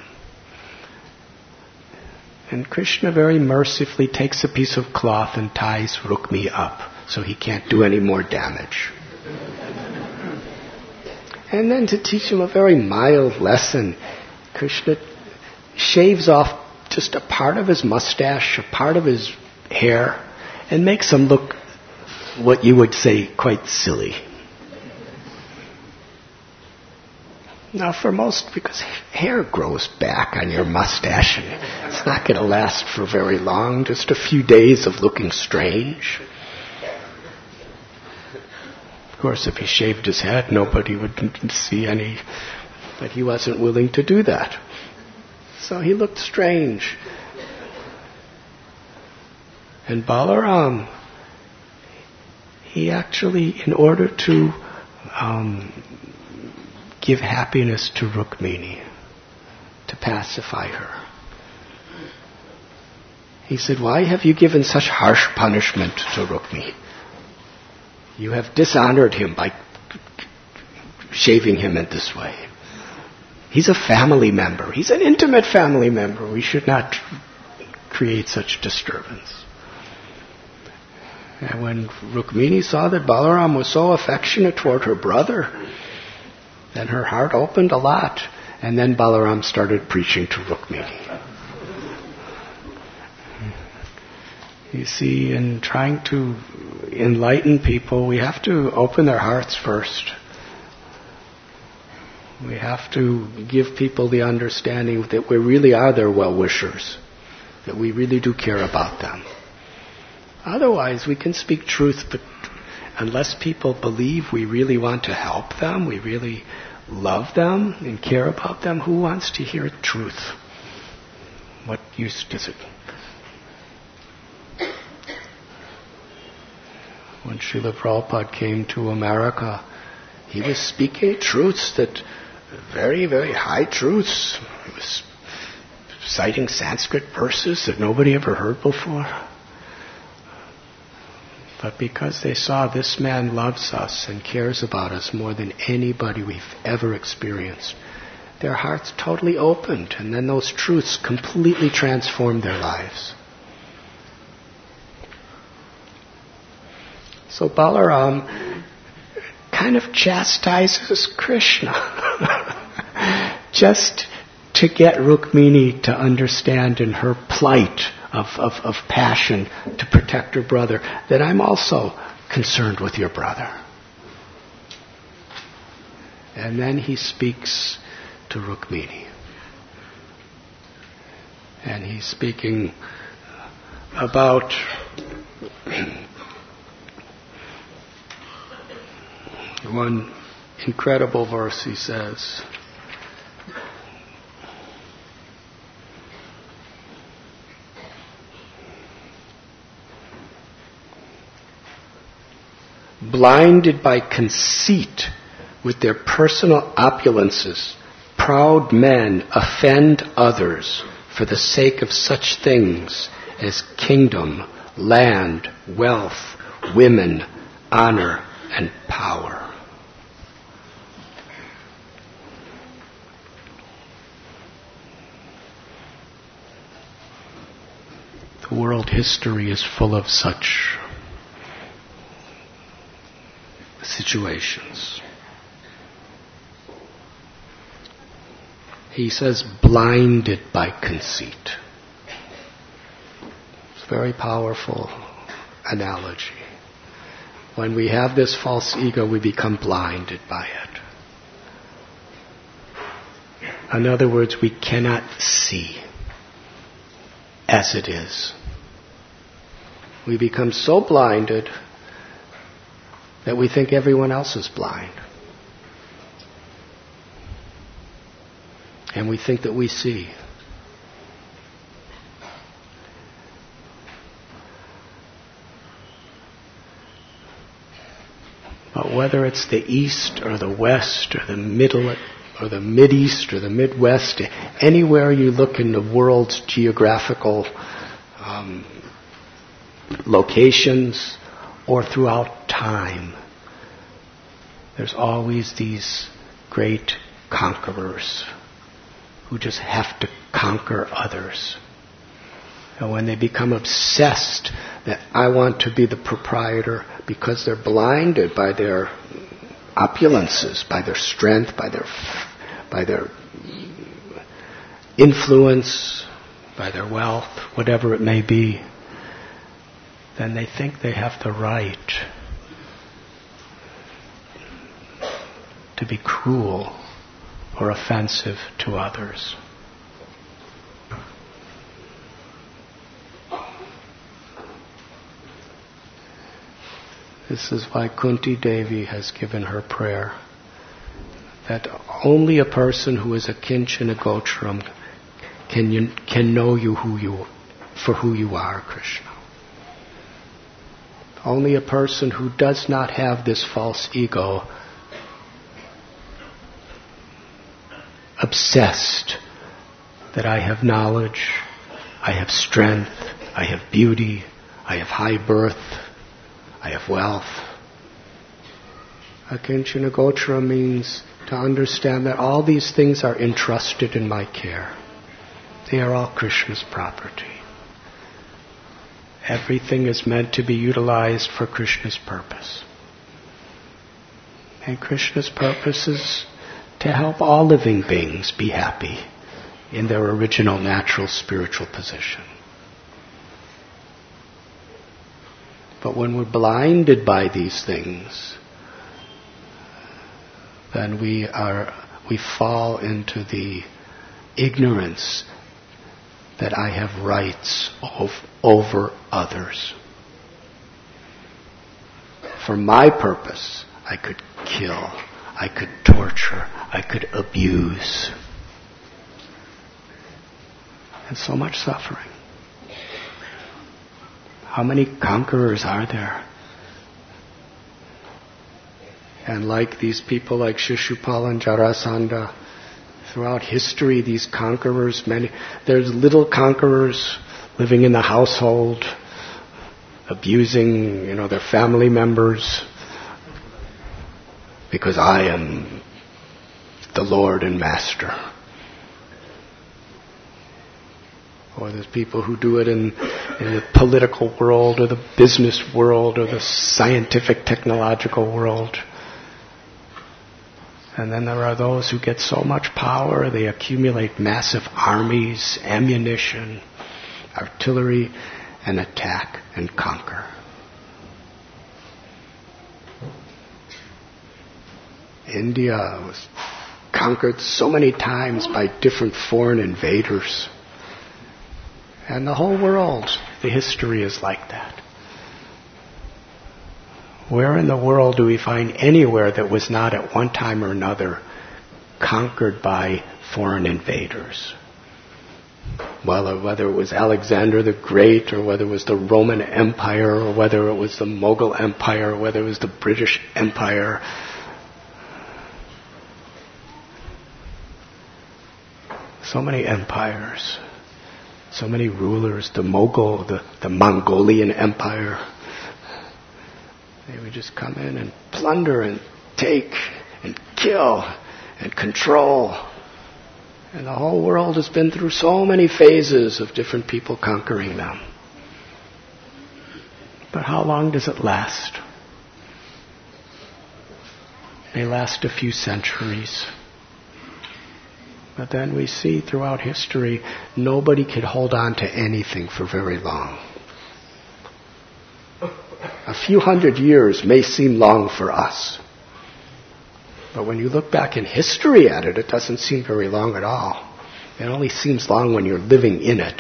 And Krishna very mercifully takes a piece of cloth and ties Rukmi up so he can't do any more damage. And then to teach him a very mild lesson, Krishna shaves off just a part of his mustache, a part of his hair, and makes him look what you would say quite silly. Now for most, because hair grows back on your mustache, and it's not going to last for very long, just a few days of looking strange. Of course, if he shaved his head, nobody would see any, but he wasn't willing to do that. So he looked strange. And Balaram, he actually, in order to um, give happiness to Rukmini, to pacify her, he said, "Why have you given such harsh punishment to Rukmi? You have dishonored him by shaving him in this way. He's a family member. He's an intimate family member. We should not create such disturbance." And when Rukmini saw that Balaram was so affectionate toward her brother, then her heart opened a lot. And then Balaram started preaching to Rukmini. You see, in trying to enlighten people, we have to open their hearts first. We have to give people the understanding that we really are their well-wishers, that we really do care about them. Otherwise, we can speak truth, but unless people believe we really want to help them, we really love them and care about them, who wants to hear truth? What use does it? When Srila Prabhupada came to America, he was speaking truths that, very, very high truths. He was citing Sanskrit verses that nobody ever heard before. But because they saw this man loves us and cares about us more than anybody we've ever experienced, their hearts totally opened, and then those truths completely transformed their lives. So Balaram kind of chastises Krishna just to get Rukmini to understand in her plight of, of, of passion to protect her brother that I'm also concerned with your brother. And then he speaks to Rukmini. And he's speaking about one incredible verse. He says, blinded by conceit with their personal opulences, proud men offend others for the sake of such things as kingdom, land, wealth, women, honor, and power. The world history is full of such situations. He says, blinded by conceit. It's a very powerful analogy. When we have this false ego, we become blinded by it. In other words, we cannot see as it is. We become so blinded that we think everyone else is blind. And we think that we see. But whether it's the East or the West or the Middle or the Mid-East or the Midwest, anywhere you look in the world's geographical um, locations or throughout time, there's always these great conquerors who just have to conquer others. And when they become obsessed that I want to be the proprietor, because they're blinded by their opulences, by their strength, by their by their influence, by their wealth, whatever it may be, then they think they have the right to be cruel or offensive to others. This is why Kunti Devi has given her prayer, that only a person who is a Kinchana Gocharam can, you, can know you, who you for who you are, Krishna. Only a person who does not have this false ego, obsessed that I have knowledge, I have strength, I have beauty, I have high birth, I have wealth. Akinchana Gochara means to understand that all these things are entrusted in my care. They are all Krishna's property. Everything is meant to be utilized for Krishna's purpose. And Krishna's purpose is to help all living beings be happy in their original natural spiritual position. But when we're blinded by these things, then we are we fall into the ignorance that I have rights of, over others. for my purpose, I could kill, I could torture, I could abuse. And so much suffering. How many conquerors are there? And like these people like Shishupal and Jarasandha, throughout history, these conquerors, many, there's little conquerors living in the household, abusing, you know, their family members, because I am the Lord and Master. Or there's people who do it in, in the political world, or the business world, or the scientific technological world. And then there are those who get so much power, they accumulate massive armies, ammunition, artillery, and attack and conquer. India was conquered so many times by different foreign invaders. And the whole world, the history is like that. Where in the world do we find anywhere that was not at one time or another conquered by foreign invaders? Well, whether it was Alexander the Great, or whether it was the Roman Empire, or whether it was the Mughal Empire, or whether it was the British Empire. So many empires. So many rulers, the Mughal, the, the Mongolian Empire. They would just come in and plunder and take and kill and control. And the whole world has been through so many phases of different people conquering them. But how long does it last? They last a few centuries. But then we see throughout history, nobody can hold on to anything for very long. A few hundred years may seem long for us. But when you look back in history at it, it doesn't seem very long at all. It only seems long when you're living in it.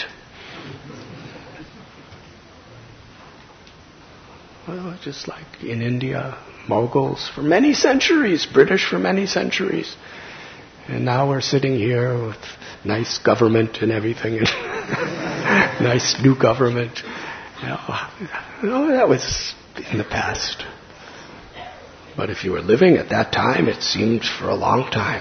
Well, just like in India, Mughals for many centuries, British for many centuries. And now we're sitting here with nice government and everything. Nice new government. You know, you know, that was in the past. But if you were living at that time, it seemed for a long time.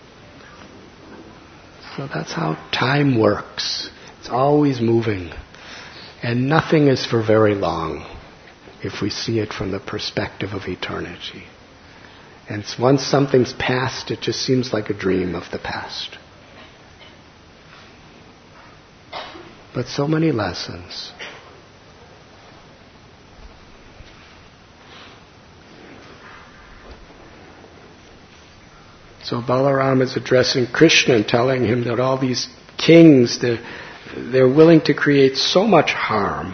So that's how time works. It's always moving. And nothing is for very long if we see it from the perspective of eternity. And once something's past, it just seems like a dream of the past. But so many lessons. So Balaram is addressing Krishna and telling him that all these kings, they're, they're willing to create so much harm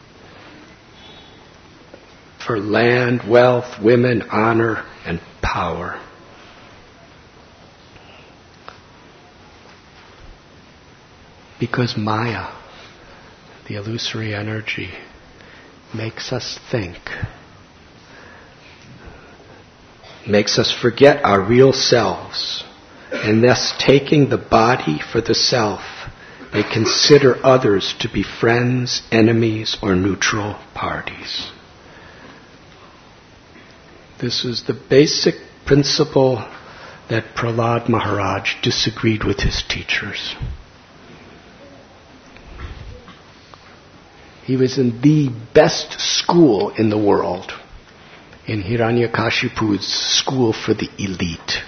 for land, wealth, women, honor, and power. Because Maya, the illusory energy, makes us think, makes us forget our real selves, and thus taking the body for the self, they consider others to be friends, enemies, or neutral parties. This is the basic principle that Prahlad Maharaj disagreed with his teachers. He was in the best school in the world, in Hiranyakashipu's school for the elite.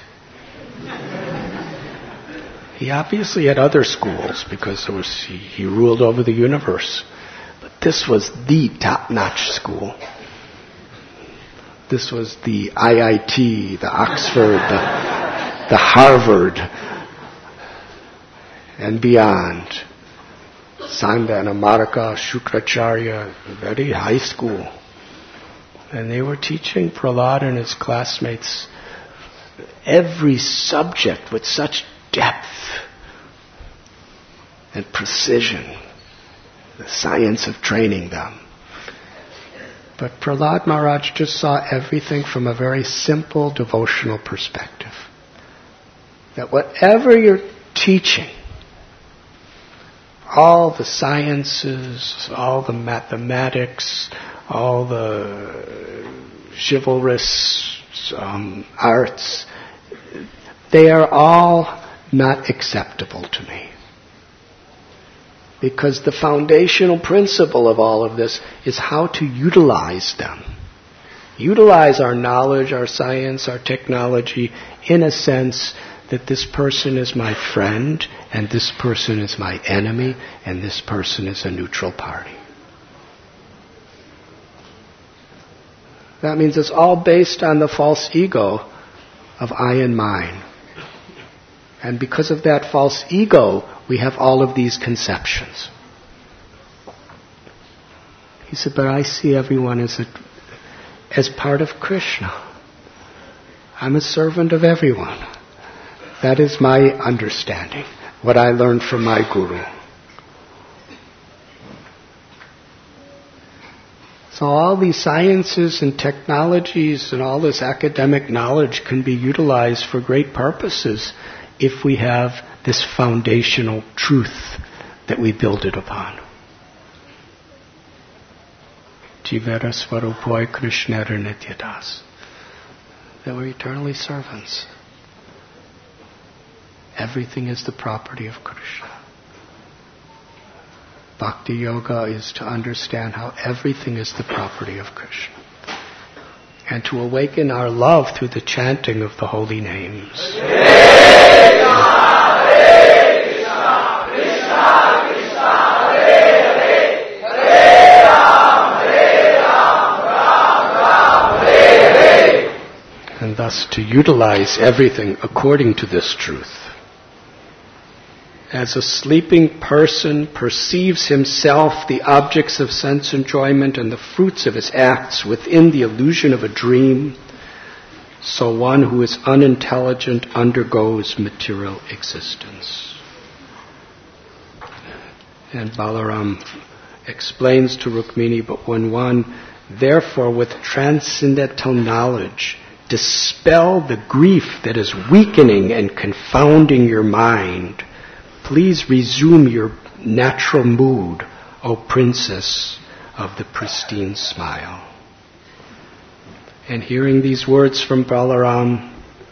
He obviously had other schools because there was, he, he ruled over the universe. But this was the top-notch school. This was the I I T, the Oxford, the, the Harvard, and beyond. Sanda and Amaraka, Shukracharya, very high school. And they were teaching Prahlad and his classmates every subject with such depth and precision, the science of training them. But Prahlad Maharaj just saw everything from a very simple devotional perspective. That whatever you're teaching, all the sciences, all the mathematics, all the chivalrous um, arts, they are all not acceptable to me. Because the foundational principle of all of this is how to utilize them. Utilize our knowledge, our science, our technology in a sense that this person is my friend, and this person is my enemy, and this person is a neutral party. That means it's all based on the false ego of I and mine. And because of that false ego, we have all of these conceptions. He said, but I see everyone as a, as part of Krishna. I'm a servant of everyone. That is my understanding, what I learned from my guru. So all these sciences and technologies and all this academic knowledge can be utilized for great purposes if we have this foundational truth that we build it upon. Jivera Svarupoi Krishnera Nityadas. That we're eternally servants. Everything is the property of Krishna. Bhakti Yoga is to understand how everything is the property of Krishna. And to awaken our love through the chanting of the holy names. And thus to utilize everything according to this truth. As a sleeping person perceives himself, the objects of sense enjoyment and the fruits of his acts within the illusion of a dream, so one who is unintelligent undergoes material existence. And Balaram explains to Rukmini, but when one, therefore, with transcendental knowledge, dispel the grief that is weakening and confounding your mind, please resume your natural mood, O princess of the pristine smile. And hearing these words from Balaram,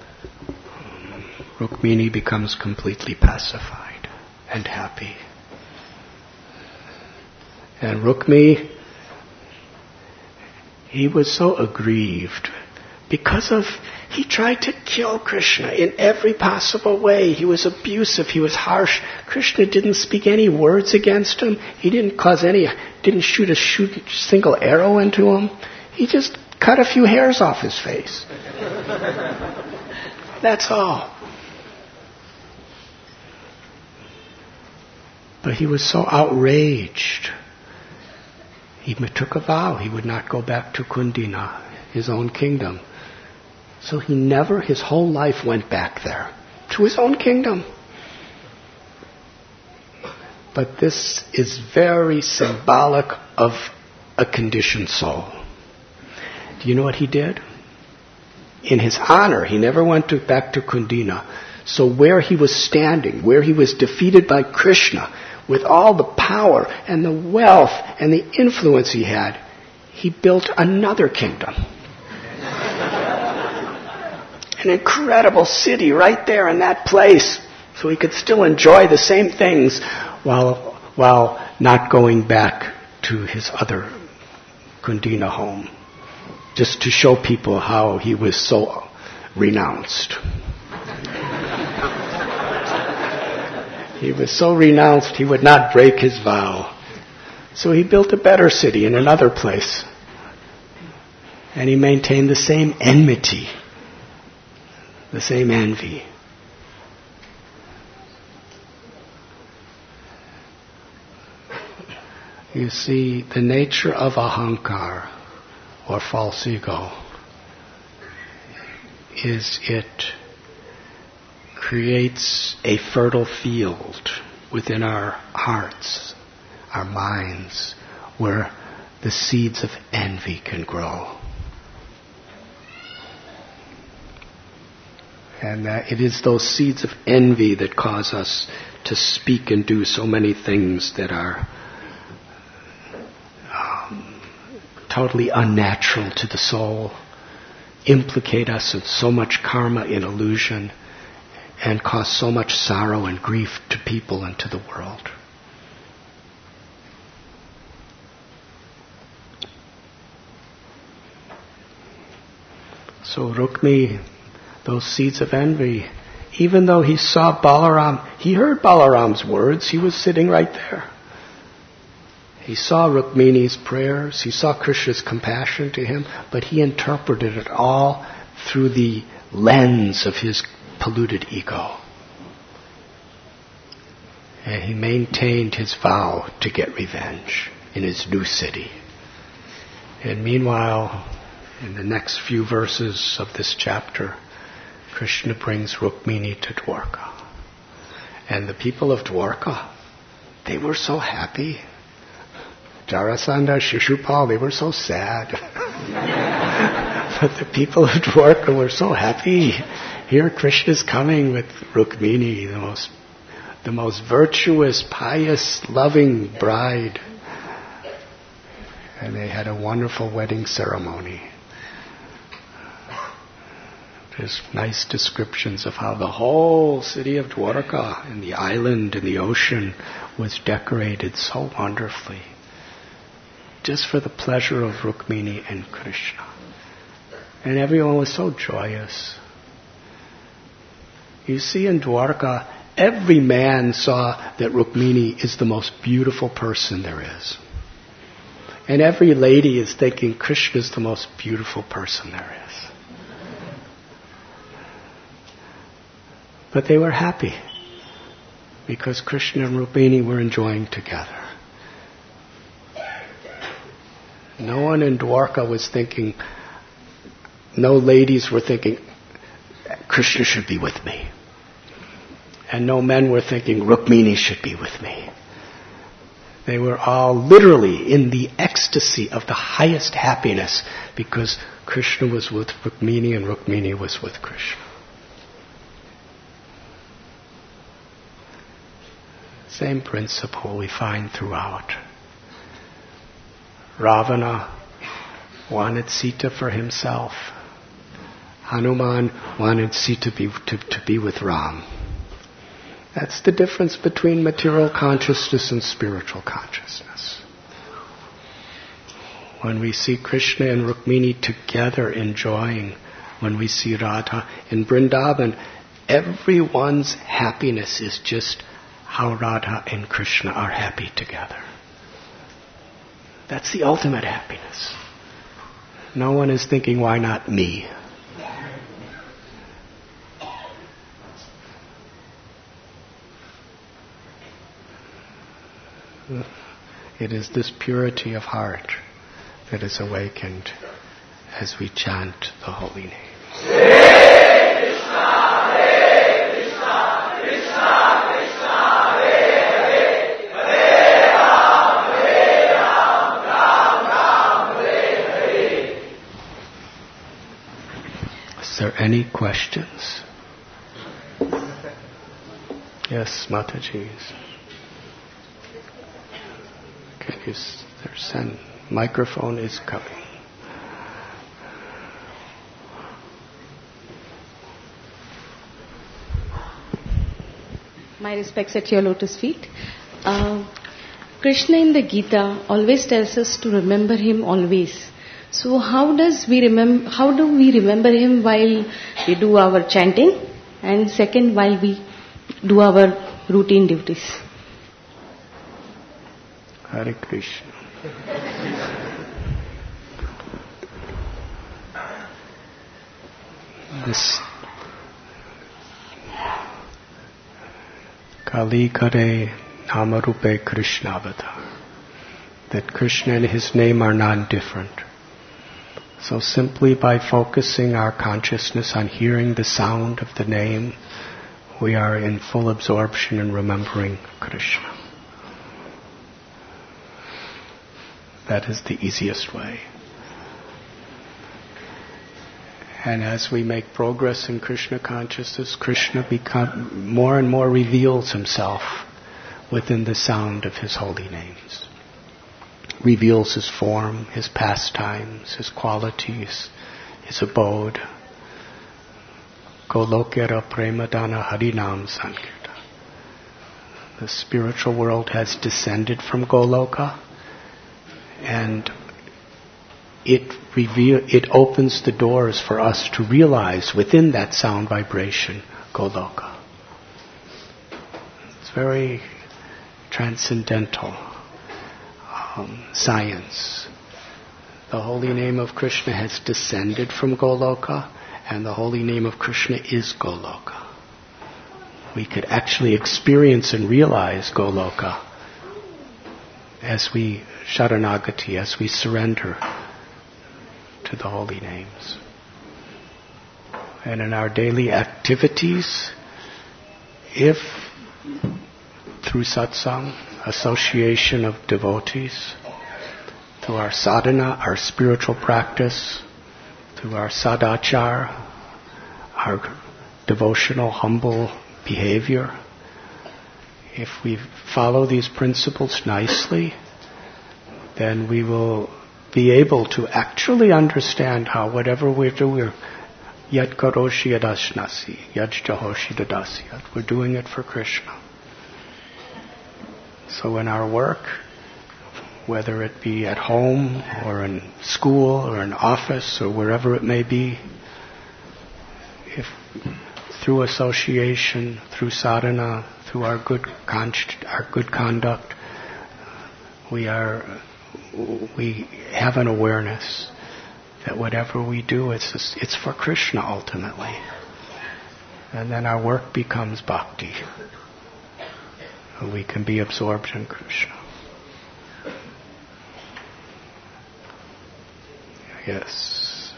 Rukmini becomes completely pacified and happy. And Rukmi, he was so aggrieved because of, he tried to kill Krishna in every possible way. He was abusive, he was harsh. Krishna didn't speak any words against him. He didn't cause any, didn't shoot a shoot, single arrow into him. He just cut a few hairs off his face. That's all. But he was so outraged. He took a vow he would not go back to Kundina, his own kingdom. So he never, his whole life, went back there, to his own kingdom. But this is very symbolic of a conditioned soul. Do you know what he did? In his honor, he never went to, back to Kundina. So where he was standing, where he was defeated by Krishna, with all the power and the wealth and the influence he had, he built another kingdom. An incredible city right there in that place, so he could still enjoy the same things while while not going back to his other Kundina home, just to show people how he was so renounced. He was so renounced he would not break his vow. So he built a better city in another place. And he maintained the same enmity, the same envy. You see, the nature of ahankar, or false ego, is it creates a fertile field within our hearts, our minds, where the seeds of envy can grow. And that it is those seeds of envy that cause us to speak and do so many things that are um, totally unnatural to the soul, implicate us in so much karma in illusion, and cause so much sorrow and grief to people and to the world. So Rukmi, those seeds of envy, even though he saw Balaram, he heard Balaram's words, he was sitting right there. He saw Rukmini's prayers, he saw Krishna's compassion to him, but he interpreted it all through the lens of his polluted ego. And he maintained his vow to get revenge in his new city. And meanwhile, in the next few verses of this chapter, Krishna brings Rukmini to Dwarka. And the people of Dwarka, they were so happy. Jarasandha, Shishupal, they were so sad. But the people of Dwarka were so happy. Here Krishna's coming with Rukmini, the most, the most virtuous, pious, loving bride. And they had a wonderful wedding ceremony. There's nice descriptions of how the whole city of Dwarka and the island and the ocean was decorated so wonderfully, just for the pleasure of Rukmini and Krishna. And everyone was so joyous. You see, in Dwarka, every man saw that Rukmini is the most beautiful person there is. And every lady is thinking Krishna is the most beautiful person there is. But they were happy because Krishna and Rukmini were enjoying together. No one in Dwarka was thinking, no ladies were thinking, Krishna should be with me. And no men were thinking, Rukmini should be with me. They were all literally in the ecstasy of the highest happiness because Krishna was with Rukmini and Rukmini was with Krishna. Same principle we find throughout. Ravana wanted Sita for himself. Hanuman wanted Sita be, to, to be with Ram. That's the difference between material consciousness and spiritual consciousness. When we see Krishna and Rukmini together enjoying, when we see Radha in Vrindavan, everyone's happiness is just how Radha and Krishna are happy together. That's the ultimate happiness. No one is thinking, why not me? It is this purity of heart that is awakened as we chant the holy name. Is there any questions? Yes, Mataji. Can you send? Microphone is coming. My respects at your lotus feet. Uh, Krishna in the Gita always tells us to remember him always. So how does we remember? How do we remember him while we do our chanting, and second while we do our routine duties? Hare Krishna. This Kali Kare Namarupe Krishna Avatar, that Krishna and his name are non-different. So simply by focusing our consciousness on hearing the sound of the name, we are in full absorption in remembering Krishna. That is the easiest way. And as we make progress in Krishna consciousness, Krishna become, more and more reveals himself within the sound of his holy names. Reveals his form, his pastimes, his qualities, his abode. Golokera Premadana Harinam Sankirtan. The spiritual world has descended from Goloka, and it reveal, it opens the doors for us to realize within that sound vibration Goloka. It's very transcendental um, science. The holy name of Krishna has descended from Goloka, and the holy name of Krishna is Goloka. We could actually experience and realize Goloka as we Sharanagati, as we surrender to the holy names. And in our daily activities, if through satsang, association of devotees, through our sadhana, our spiritual practice, through our sadachar, our devotional, humble behavior, if we follow these principles nicely, then we will be able to actually understand how whatever we're doing, yat karoshi yadashnasi, yat jahoshi dadasyat, we're doing it for Krishna. So in our work, whether it be at home or in school or in office or wherever it may be, if through association, through sadhana, through our good con- our good conduct, we are we have an awareness that whatever we do, it's just, it's for Krishna ultimately, and then our work becomes bhakti. We can be absorbed in Krishna. Yes.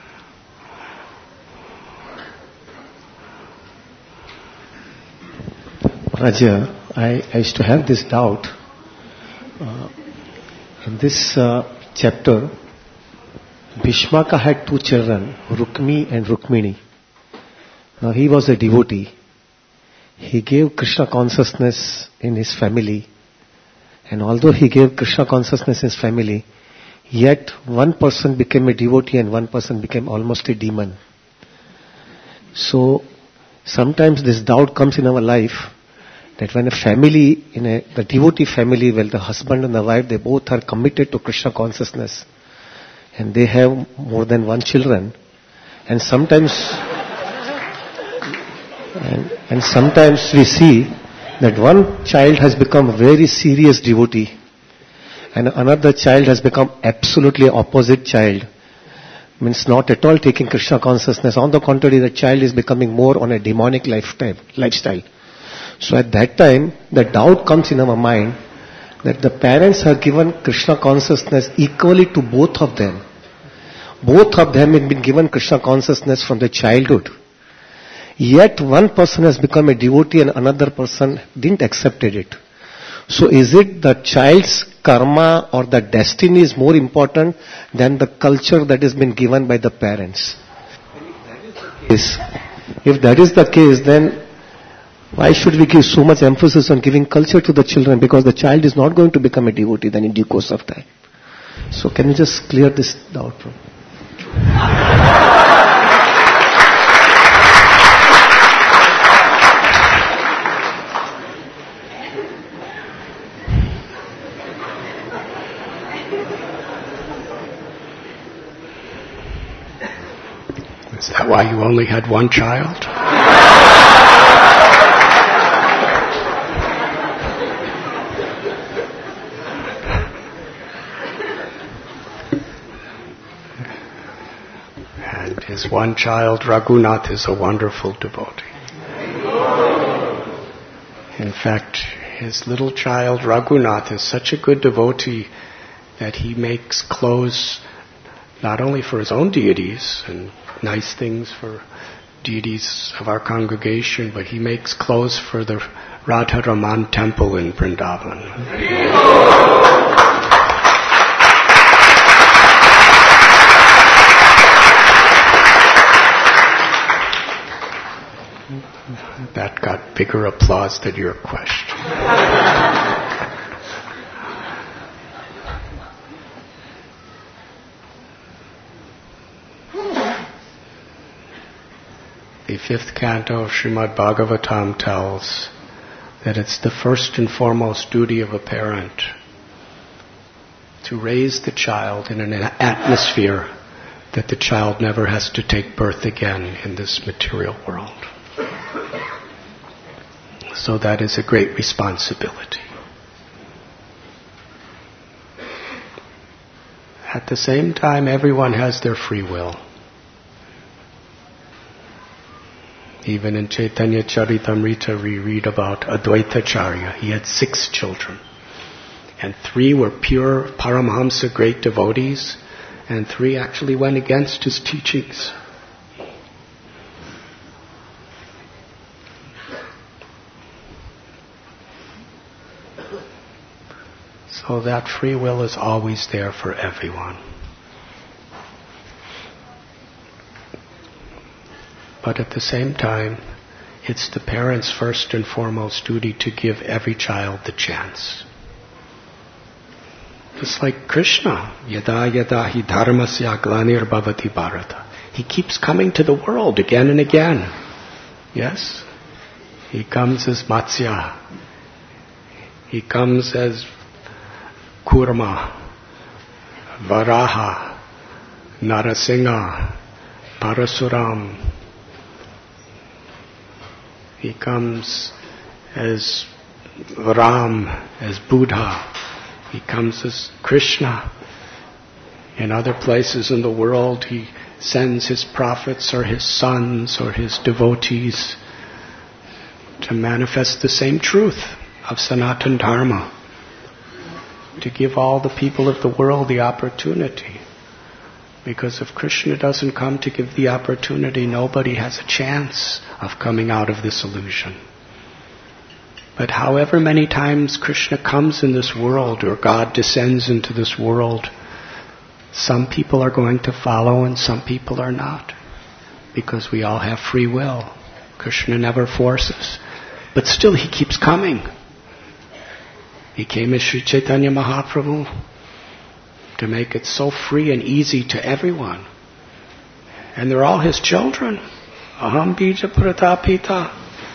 Raja, I, I used to have this doubt. Uh, in this uh, chapter, Bhishmaka had two children, Rukmi and Rukmini. Now he was a devotee. He gave Krishna consciousness in his family. And although he gave Krishna consciousness in his family, yet one person became a devotee and one person became almost a demon. So sometimes this doubt comes in our life that when a family, in a the devotee family, well, the husband and the wife, they both are committed to Krishna consciousness and they have more than one children, and sometimes and, and sometimes we see that one child has become a very serious devotee and another child has become absolutely opposite child. Means not at all taking Krishna consciousness. On the contrary, the child is becoming more on a demonic lifestyle. lifestyle. So at that time, the doubt comes in our mind that the parents are given Krishna consciousness equally to both of them. Both of them have been given Krishna consciousness from the childhood. Yet one person has become a devotee and another person didn't accept it. So is it the child's karma or the destiny is more important than the culture that has been given by the parents? If that is the case, then why should we give so much emphasis on giving culture to the children? Because the child is not going to become a devotee then in due course of time. So can you just clear this doubt? Is that why you only had one child? And his one child, Raghunath, is a wonderful devotee. In fact, his little child, Raghunath, is such a good devotee that he makes clothes not only for his own deities and nice things for deities of our congregation, but he makes clothes for the Radha Raman temple in Vrindavan. That got bigger applause than your question. The fifth canto of Srimad Bhagavatam tells that it's the first and foremost duty of a parent to raise the child in an atmosphere that the child never has to take birth again in this material world. So that is a great responsibility. At the same time, everyone has their free will. Even in Chaitanya Charitamrita, we read about Advaitacharya. He had six children. And three were pure Paramahamsa great devotees, and three actually went against his teachings. So that free will is always there for everyone. But at the same time, it's the parents' first and foremost duty to give every child the chance. Just like Krishna, yada yada hi dharmasya glanir bhavati bharata. He keeps coming to the world again and again. Yes? He comes as Matsya. He comes as Kurma, Varaha, Narasingha, Parasuram. He comes as Ram, as Buddha. He comes as Krishna. In other places in the world, he sends his prophets or his sons or his devotees to manifest the same truth of Sanatana Dharma, to give all the people of the world the opportunity. Because if Krishna doesn't come to give the opportunity, nobody has a chance of coming out of this illusion. But however many times Krishna comes in this world, or God descends into this world, some people are going to follow and some people are not. Because we all have free will. Krishna never forces. But still he keeps coming. He came as Sri Chaitanya Mahaprabhu to make it so free and easy to everyone. And they're all his children. Aham bija pratapita.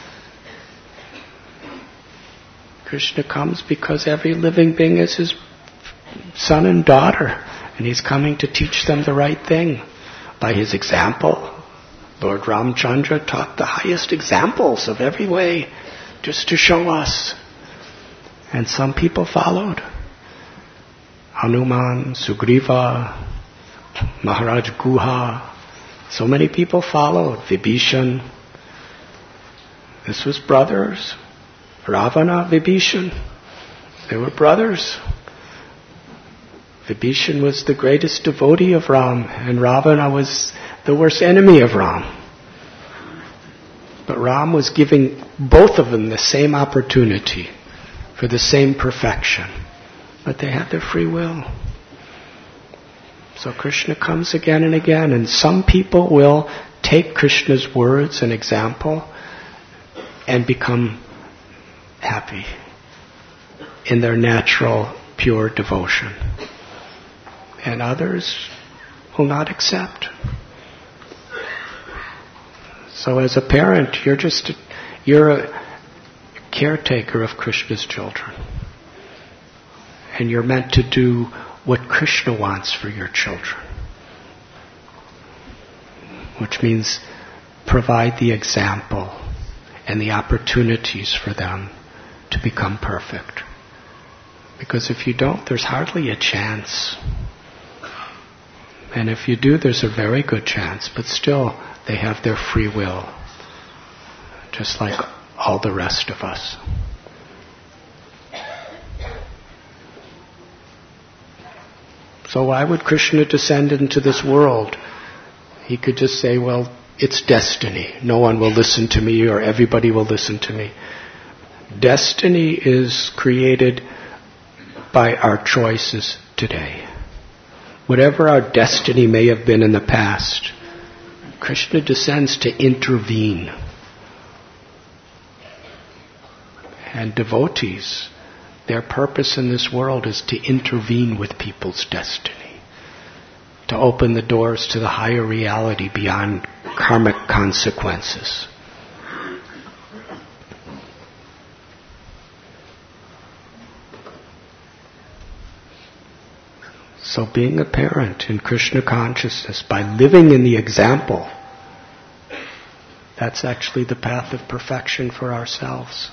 Krishna comes because every living being is his son and daughter. And he's coming to teach them the right thing. By his example, Lord Ramchandra taught the highest examples of every way, just to show us. And some people followed. Hanuman, Sugriva, Maharaj Guha. So many people followed. Vibhishan. This was brothers. Ravana, Vibhishan. They were brothers. Vibhishan was the greatest devotee of Ram, and Ravana was the worst enemy of Ram. But Ram was giving both of them the same opportunity for the same perfection. But they had their free will. So Krishna comes again and again, and some people will take Krishna's words and example and become happy in their natural, pure devotion. And others will not accept. So as a parent, you're just, you're a caretaker of Krishna's children. And you're meant to do what Krishna wants for your children. Which means provide the example and the opportunities for them to become perfect. Because if you don't, there's hardly a chance. And if you do, there's a very good chance. But still, they have their free will. Just like all the rest of us. So why would Krishna descend into this world? He could just say, well, it's destiny. No one will listen to me, or everybody will listen to me. Destiny is created by our choices today. Whatever our destiny may have been in the past, Krishna descends to intervene And devotees, their purpose in this world is to intervene with people's destiny, to open the doors to the higher reality beyond karmic consequences. So being a parent in Krishna consciousness, by living in the example, that's actually the path of perfection for ourselves.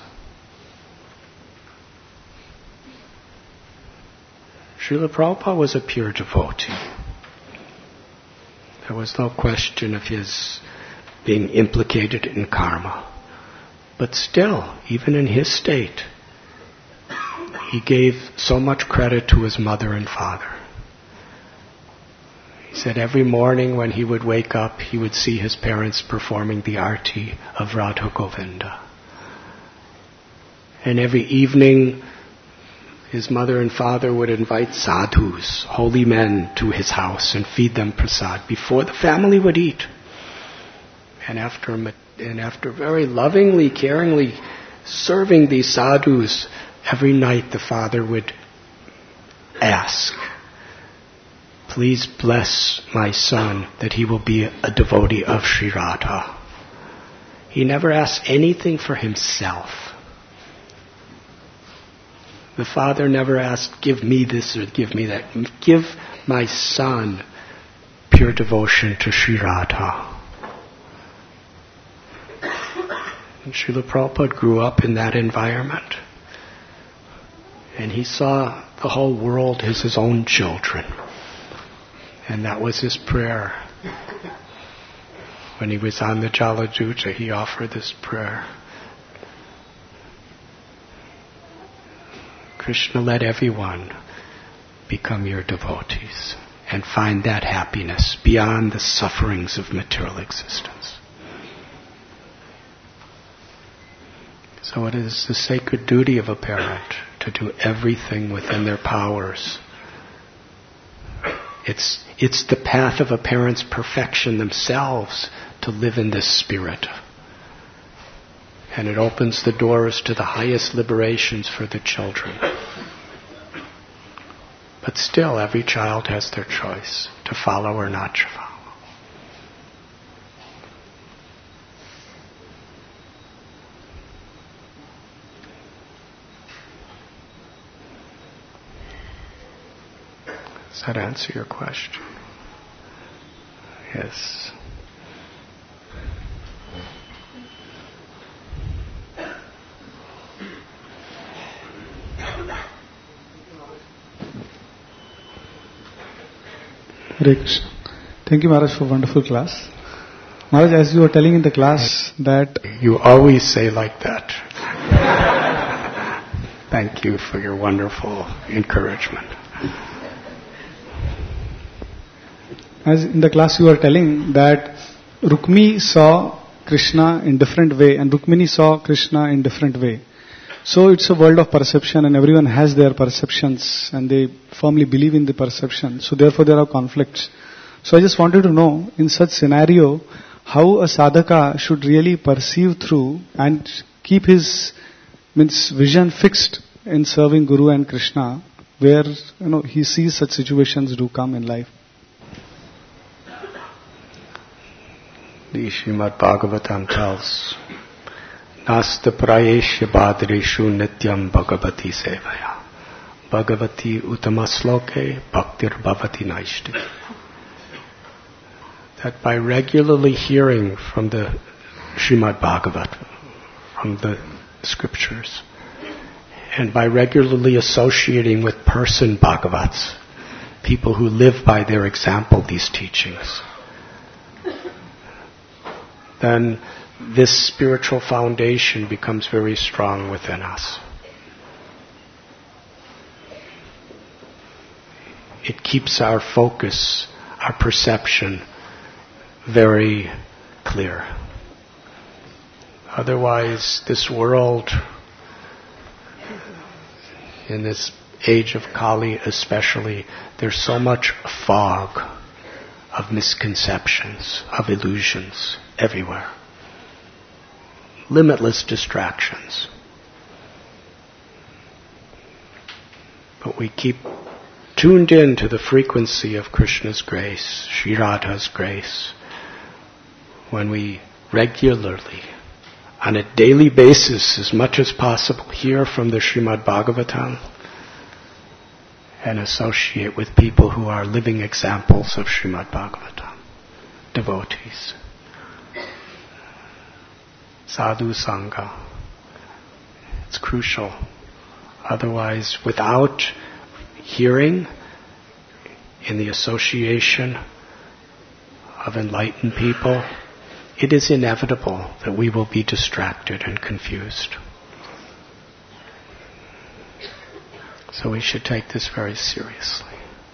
Srila Prabhupada was a pure devotee. There was no question of his being implicated in karma. But still, even in his state, he gave so much credit to his mother and father. He said every morning when he would wake up, he would see his parents performing the arti of Radha Govinda. And every evening, his mother and father would invite sadhus, holy men, to his house and feed them prasad before the family would eat. And after, and after very lovingly, caringly serving these sadhus, every night the father would ask, "Please bless my son that he will be a devotee of Sri Radha." He never asked anything for himself. The father never asked, "Give me this or give me that." Give my son pure devotion to Sri Radha. And Srila Prabhupada grew up in that environment. And he saw the whole world as his own children. And that was his prayer. When he was on the Jaladuta, he offered this prayer. Krishna, let everyone become your devotees and find that happiness beyond the sufferings of material existence. So it is the sacred duty of a parent to do everything within their powers. It's, it's the path of a parent's perfection themselves to live in this spirit. And it opens the doors to the highest liberations for the children. But still, every child has their choice to follow or not to follow. Does that answer your question? Yes. Hare Krishna. Thank you, Maharaj, for a wonderful class. Maharaj, as you were telling in the class that... You always say like that. Thank you for your wonderful encouragement. As in the class you were telling that Rukmi saw Krishna in different way and Rukmini saw Krishna in different way. So it's a world of perception and everyone has their perceptions and they firmly believe in the perception. So therefore there are conflicts. So I just wanted to know, in such scenario, how a sadhaka should really perceive through and keep his means vision fixed in serving Guru and Krishna, where you know he sees such situations do come in life. The Srimad Bhagavatam tells, Nasta prayesya bhadreshu nityam bhagavati sevaya. Bhagavati utamasloke bhaktir bhavati naishti. That by regularly hearing from the Srimad Bhagavat, from the scriptures, and by regularly associating with person Bhagavats, people who live by their example these teachings, then this spiritual foundation becomes very strong within us. It keeps our focus, our perception very clear. Otherwise, this world, in this age of Kali especially, there's so much fog of misconceptions, of illusions everywhere. Limitless distractions. we keep tuned in to the frequency of Krishna's grace, Sri Radha's grace, when we regularly, on a daily basis, as much as possible, hear from the Srimad Bhagavatam and associate with people who are living examples of Srimad Bhagavatam, devotees. Sadhu Sangha. It's crucial. Otherwise, without hearing in the association of enlightened people, it is inevitable that we will be distracted and confused. So we should take this very seriously.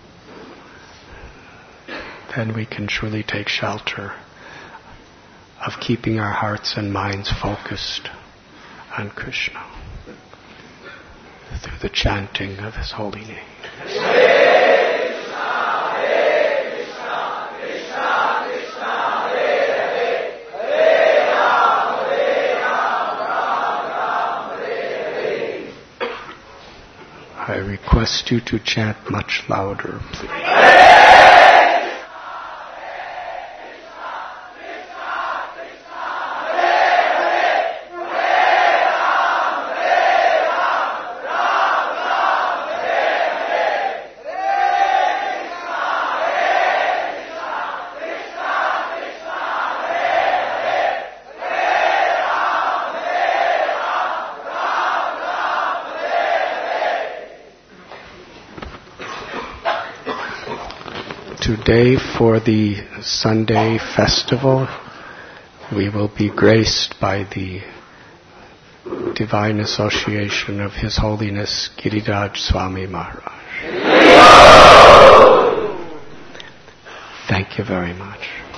Then we can truly take shelter of keeping our hearts and minds focused on Krishna through the chanting of His holy name. I request you to chant much louder, please. Today, for the Sunday festival, we will be graced by the divine association of His Holiness Giriraj Swami Maharaj. Thank you very much.